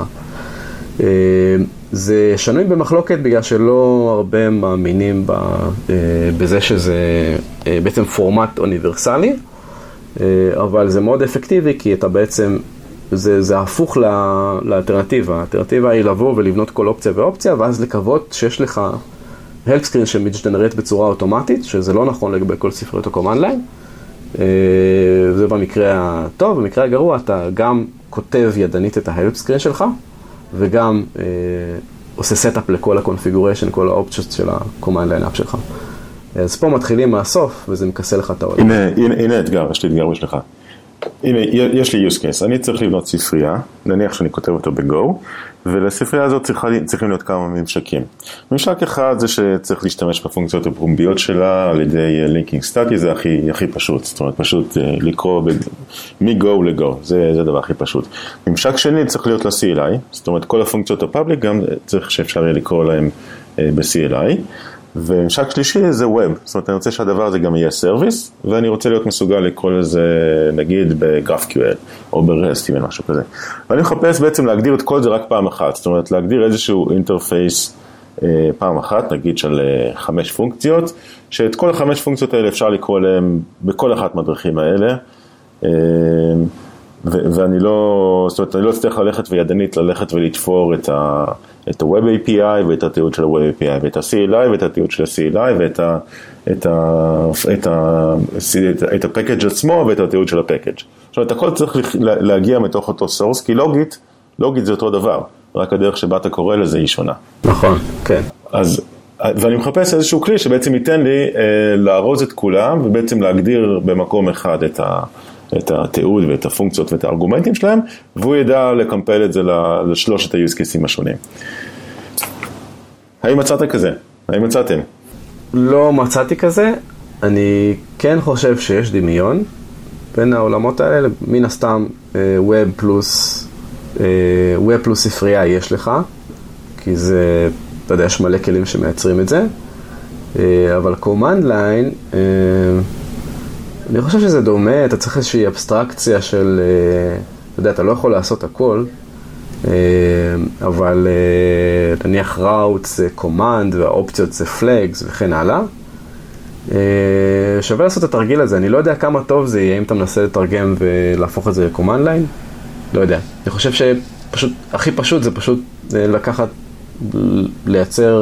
זה שנוי במחלוקת בגלל שלא הרבה מאמינים בזה שזה בעצם פורמט אוניברסלי, אבל זה מאוד אפקטיבי כי אתה בעצם, זה הפוך לאלטרנטיבה. האלטרנטיבה היא לבוא ולבנות כל אופציה ואופציה, ואז לקוות שיש לך help screen שמתג'נרט בצורה אוטומטית, שזה לא נכון לגבי כל ספריות או command line. זה במקרה הטוב. במקרה הגרוע אתה גם כותב ידנית את ה-help screen שלך, וגם עושה סטאפ לכל הקונפיגוריישן, כל האופציות של ה-command line up שלך. אז פה מתחילים מהסוף, וזה מקסה לך את העולם. הנה אתגר, יש לי אתגר בשלך. הנה, יש לי use case, אני צריך לבנות ספרייה, נניח שאני כותב אותו ב-Go, ולספרייה הזאת צריכים להיות כמה ממשקים. ממשק אחד זה שצריך להשתמש בפונקציות הפומביות שלה על ידי לינקינג סטטי, זה הכי פשוט, זאת אומרת פשוט לקרוא מ-Go ל-Go, זה הדבר הכי פשוט. ממשק שני צריך להיות ל-CLI, זאת אומרת כל הפונקציות הפאבליק גם צריך שאפשר יהיה לקרוא להם ב-CLI, וממשק שלישי זה Web, זאת אומרת אני רוצה שהדבר הזה גם יהיה סרוויס, ואני רוצה להיות מסוגל לקרוא לזה נגיד ב-GraphQL או ב-REST או משהו כזה. ואני מחפש בעצם להגדיר את כל זה רק פעם אחת, זאת אומרת להגדיר איזשהו אינטרפייס פעם אחת, נגיד של 5 פונקציות, שאת כל 5 פונקציות האלה אפשר לקרוא להם בכל אחת מהדרכים האלה, ואני לא, זאת אומרת, אני לא אצטרך ללכת וידנית ללכת ולתפור את ה-Web API ואת התיעוד של ה-Web API ואת ה-CLI ואת התיעוד של ה-CLI ואת ה-package עצמו ואת התיעוד של ה-package. זאת אומרת, הכל צריך להגיע מתוך אותו source, כי לוגית זה אותו דבר, רק הדרך שבה אתה קורא לזה היא שונה. נכון, כן. אז, ואני מחפש איזשהו כלי שבעצם ייתן לי לארוז את כולם ובעצם להגדיר במקום אחד את התיעוד ואת הפונקציות ואת הארגומנטים שלהם, והוא ידע לקמפל את זה לשלושת ה-use cases השונים. האם מצאת כזה? האם מצאתם? לא מצאתי כזה. אני כן חושב שיש דמיון בין העולמות האלה. מן הסתם, Web פלוס ספרייה יש לך, כי זה, אתה יודע, יש מלא כלים שמייצרים את זה. אבל command line, אני חושב שזה דומה, אתה צריך איזושהי אבסטרקציה של, אתה יודע, אתה לא יכול לעשות הכל, אבל נניח routes זה command והאופציות זה flags וכן הלאה. שווה לעשות את התרגיל הזה, אני לא יודע כמה טוב זה יהיה אם אתה מנסה לתרגם ולהפוך את זה ל-command line, לא יודע. אני חושב שפשוט, הכי פשוט זה פשוט לקחת, לייצר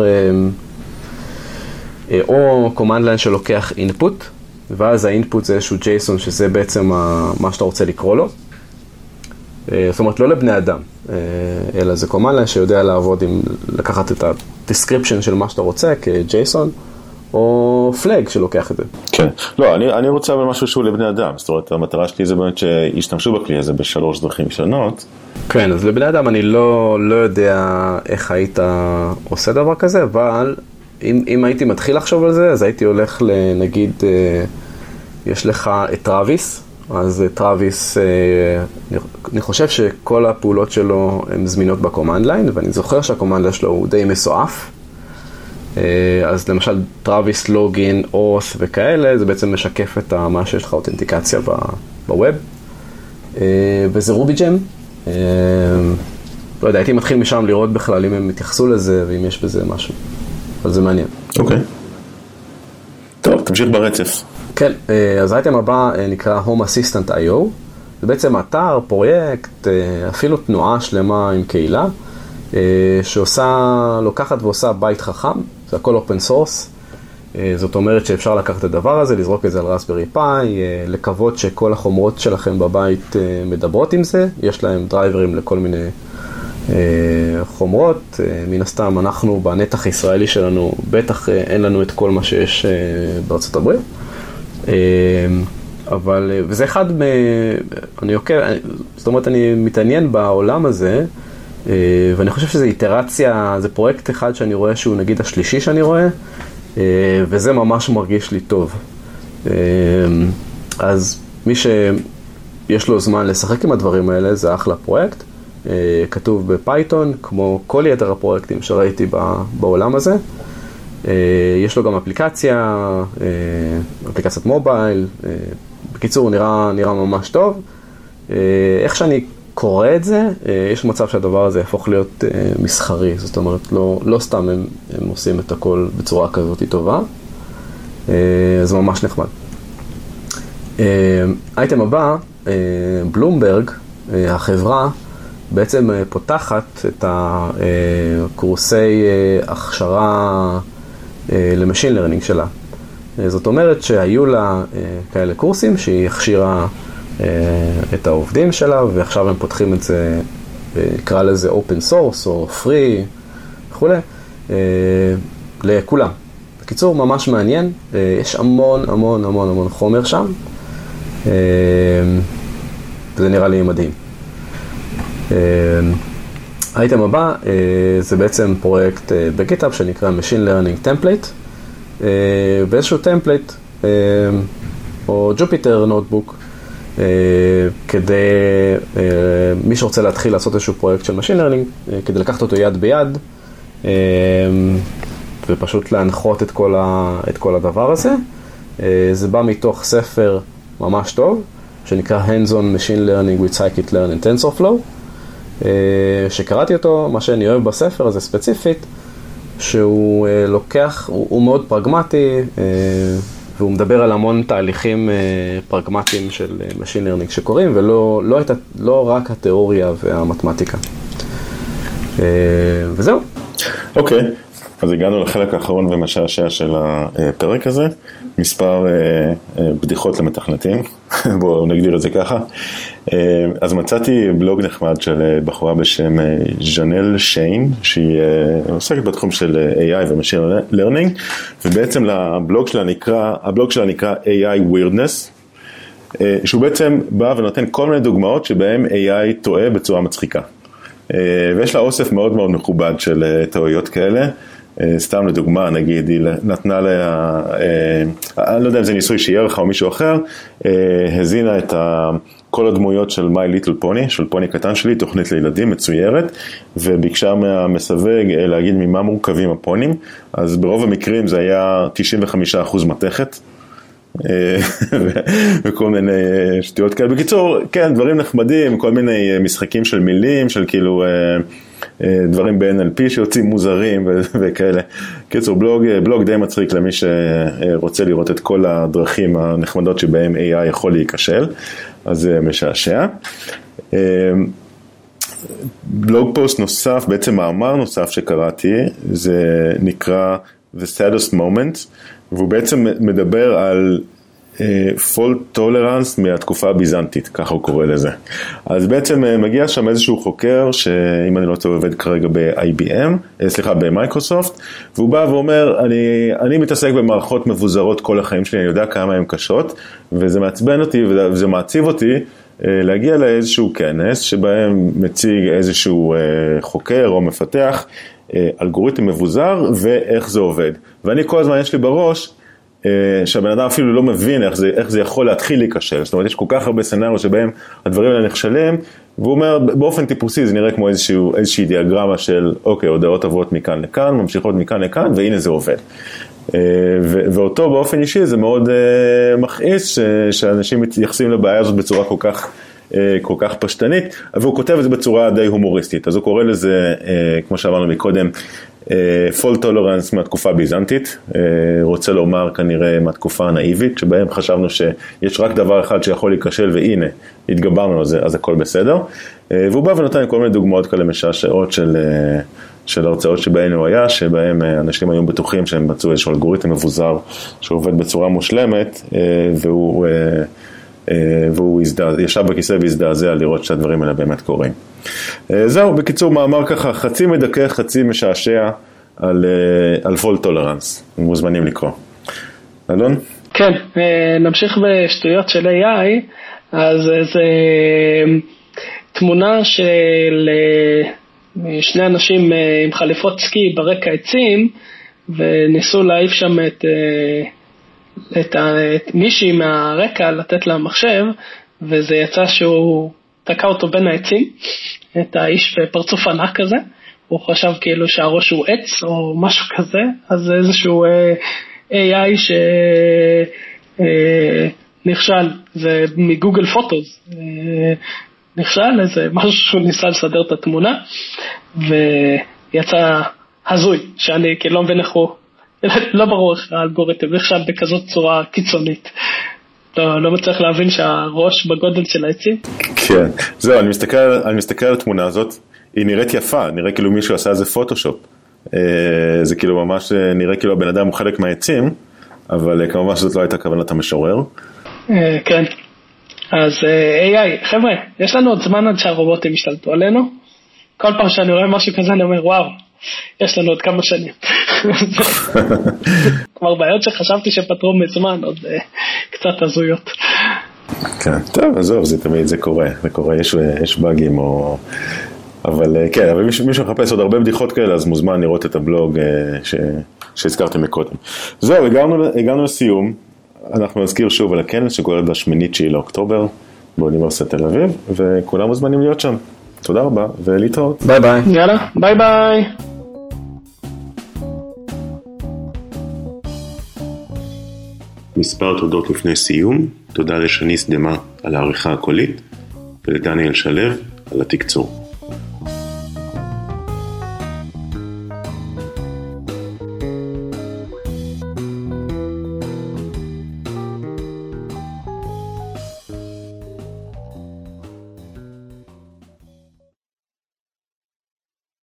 או command line שלוקח input, ואז האינפוט זה איזשהו JSON, שזה בעצם מה שאתה רוצה לקרוא לו. זאת אומרת, לא לבני אדם, אלא זה command line שיודע לעבוד עם, לקחת את ה-description של מה שאתה רוצה כ-JSON, או flag שלוקח את זה. כן, לא, אני רוצה אבל משהו שהוא לבני אדם, זאת אומרת, המטרה שלי זה באמת שישתמשו בכלי הזה ב3 דרכים שונות. כן, אז לבני אדם אני לא יודע איך היית עושה דבר כזה, אבל אם הייתי מתחיל לחשוב על זה, אז הייתי הולך לנגיד, יש לך את טראביס, אז טראביס, אני חושב שכל הפעולות שלו הן זמינות בקומנד ליין, ואני זוכר שהקומנד ליין שלו הוא די מסועף. אז למשל טראביס לוגין, אוס וכאלה, זה בעצם משקף את מה שיש לך אותנטיקציה בווב. וזה רובי ג'ם. לא יודע, הייתי מתחיל משם לראות בכלל אם הם התייחסו לזה ואם יש בזה משהו. אבל זה מעניין. אוקיי. טוב, תמשיך ברצף. כן, אז האייטם הבא נקרא Home Assistant IO. זה בעצם אתר, פרויקט, אפילו תנועה שלמה עם קהילה, לוקחת ועושה בית חכם, זה הכל אופן סורס, זאת אומרת שאפשר לקחת את הדבר הזה, לזרוק את זה על רסברי פאי, לקוות שכל החומרות שלכם בבית מדברות עם זה, יש להם דרייברים לכל מיני חומרות, מן הסתם אנחנו בנתח הישראלי שלנו, בטח אין לנו את כל מה שיש בארצות הברית, אבל, וזה אחד זאת אומרת אני מתעניין בעולם הזה, ואני חושב שזה איטרציה, זה פרויקט אחד שאני רואה שהוא נגיד השלישי שאני רואה, וזה ממש מרגיש לי טוב. אז מי שיש לו זמן לשחק עם הדברים האלה, זה אחלה פרויקט. כתוב בפייתון, כמו כל יתר הפרויקטים שראיתי בעולם הזה. יש לו גם אפליקציה, אפליקציית מובייל. בקיצור, נראה ממש טוב. איך שאני קורא את זה, יש מצב שהדבר הזה יהפוך להיות מסחרי. זאת אומרת, לא סתם הם עושים את הכל בצורה כזאת טובה. זה ממש נחמד. האייטם הבא, בלומברג, החברה, בעצם פותחת את הקורסי הכשרה למשין לרנינג שלה. זאת אומרת שהיו לה כאלה קורסים שהיא הכשירה את העובדים שלה, ועכשיו הם פותחים את זה, נקרא לזה open source או free וכו', לכולם. בקיצור, ממש מעניין, יש המון חומר שם, וזה נראה לי מדהים. האייטם הבא זה בעצם פרויקט בגיטהאב שנקרא Machine Learning Template, באיזשהו טמפלייט או Jupyter Notebook, כדי מי שרוצה להתחיל לעשות איזשהו פרויקט של Machine Learning, כדי לקחת אותו יד ביד ופשוט להנחות את כל הדבר הזה. זה בא מתוך ספר ממש טוב שנקרא Hands-on Machine Learning with Scikit-learn and TensorFlow, שקראתי אותו. מה שאני אוהב בספר הזה ספציפית, שהוא לוקח, הוא מאוד פרגמטי, והוא מדבר על המון תהליכים פרגמטיים של Machine Learning שקורים, ולא רק התיאוריה והמתמטיקה. וזהו. אוקיי, אז הגענו לחלק האחרון ומשעשע של הפרק הזה, מספר בדיחות למתכנתים, בואו נגדיר את זה ככה. אז מצאתי בלוג נחמד של בחורה בשם ז'נל שיין, שהיא עוסקת בתחום של AI ו-Machine Learning, ובעצם הבלוג שלה נקרא AI Weirdness, שהוא בעצם בא ונותן כל מיני דוגמאות שבהם AI טועה בצורה מצחיקה. ויש לה אוסף מאוד מאוד מכובד של טעויות כאלה. סתם לדוגמה, נגיד, היא נתנה לה, אני לא יודע אם זה ניסוי שהיא ערכה או מישהו אחר, הזינה את כל הדמויות של My Little Pony, של פוני קטן שלי, תוכנית לילדים מצוירת, וביקשה מהמסווג להגיד ממה מורכבים הפונים, אז ברוב המקרים זה היה 95% מתכת, וכל מיני שטויות כאלה. בקיצור, כן, דברים נחמדים, כל מיני משחקים של מילים, של כאילו דברים ב-NLP שיוצאים מוזרים וכאלה. קיצור, בלוג די מצחיק למי שרוצה לראות את כל הדרכים הנחמדות שבהם AI יכול להיכשל, אז זה משעשע. בלוג פוסט נוסף, בעצם מאמר נוסף שקראתי, זה נקרא The Saddest Moment, והוא בעצם מדבר על fault tolerance מהתקופה הביזנטית, ככה הוא קורא לזה. אז בעצם מגיע שם איזשהו חוקר, שאם אני לא טוב עובד כרגע במייקרוסופט, והוא בא ואומר, אני מתעסק במערכות מבוזרות כל החיים שלי, אני יודע כמה הן קשות, וזה מעצבן אותי וזה מעציב אותי, להגיע לאיזשהו כנס, שבהם מציג איזשהו חוקר או מפתח, אלגוריתם מבוזר ואיך זה עובד. ואני כל הזמן יש לי בראש, שהבן אדם אפילו לא מבין איך זה יכול להתחיל להיכשל. זאת אומרת, יש כל כך הרבה סצנריות שבהם הדברים האלה נכשלים, והוא אומר, באופן טיפוסי זה נראה כמו איזושהי דיאגרמה של, אוקיי, הודעות עוברות מכאן לכאן, ממשיכות מכאן לכאן, והנה זה עובד. ואותו באופן אישי זה מאוד מכעיס, שאנשים מתייחסים לבעיה הזאת בצורה כל כך פשטנית, והוא כותב את זה בצורה די הומוריסטית. אז הוא קורא לזה, כמו שאמרנו מקודם, fault tolerance מהתקופה הביזנטית, רוצה לומר כנראה מהתקופה הנאיבית, שבהם חשבנו שיש רק דבר אחד שיכול להיכשל, והנה, התגברנו על זה, אז הכל בסדר. והוא בא ונותן כל מיני דוגמאות כאלה משעשעות של הרצאות שבהן הוא היה, שבהם אנשים היו בטוחים שהם מצאו איזשהו אלגוריתם מבוזר שעובד בצורה מושלמת, והוא ישב בכיסא והזדעזע לראות שהדברים האלה באמת קורים. זהו, בקיצור, מאמר ככה, חצי מדכא, חצי משעשע על fault tolerance. מוזמנים לקרוא. אלון? כן, נמשיך בשטויות של AI. אז זה תמונה של שני אנשים עם חליפות סקי ברקע עצים, וניסו להעיף שם את מישהי מהרקע לתת לה מחשב, וזה יצא שהוא תקע אותו בין העצים, את האיש בפרצוף ענק כזה, הוא חשב כאילו שהראש הוא עץ או משהו כזה, אז זה איזשהו AI שנכשל, זה מגוגל פוטוס, נכשל, איזה משהו שהוא ניסה לסדר את התמונה, ויצא הזוי, שאני כאילו לא מבין איך הוא, לא ברור איך האלגוריתם נכשל בכזאת צורה קיצונית. לא מצליח להבין שהראש בגודל של העצים. כן, זהו, אני מסתכל על התמונה הזאת, היא נראית יפה, נראה כאילו מישהו עשה איזה פוטושופ. זה כאילו ממש נראה כאילו הבן אדם הוא חלק מהעצים, אבל כמובן שזאת לא הייתה כוונת המשורר. כן, אז AI, חבר'ה, יש לנו עוד זמן עד שהרובוטים ישתלטו עלינו. כל פעם שאני רואה משהו כזה אני אומר, וואו, יש לנו עוד כמה שנים. כבר בעיות שחשבתי שפתרו מזמן, עוד קצת הזויות. כן, טוב, עזוב, זה תמיד, זה קורה, יש באגים או... אבל כן, אבל מישהו מחפש עוד הרבה בדיחות כאלה, אז מוזמן לראות את הבלוג שהזכרתם מקודם. זהו, הגענו לסיום. אנחנו נזכיר שוב על הכנס שקורה ב8-9 לאוקטובר באוניברסיטת תל אביב, וכולם מוזמנים להיות שם. תודה רבה, ולהתראות. ביי ביי. יאללה, ביי ביי. מספר תודות לפני סיום. תודה לשניס דמה על העריכה הקולית, ולדניאל שלו על התקצור.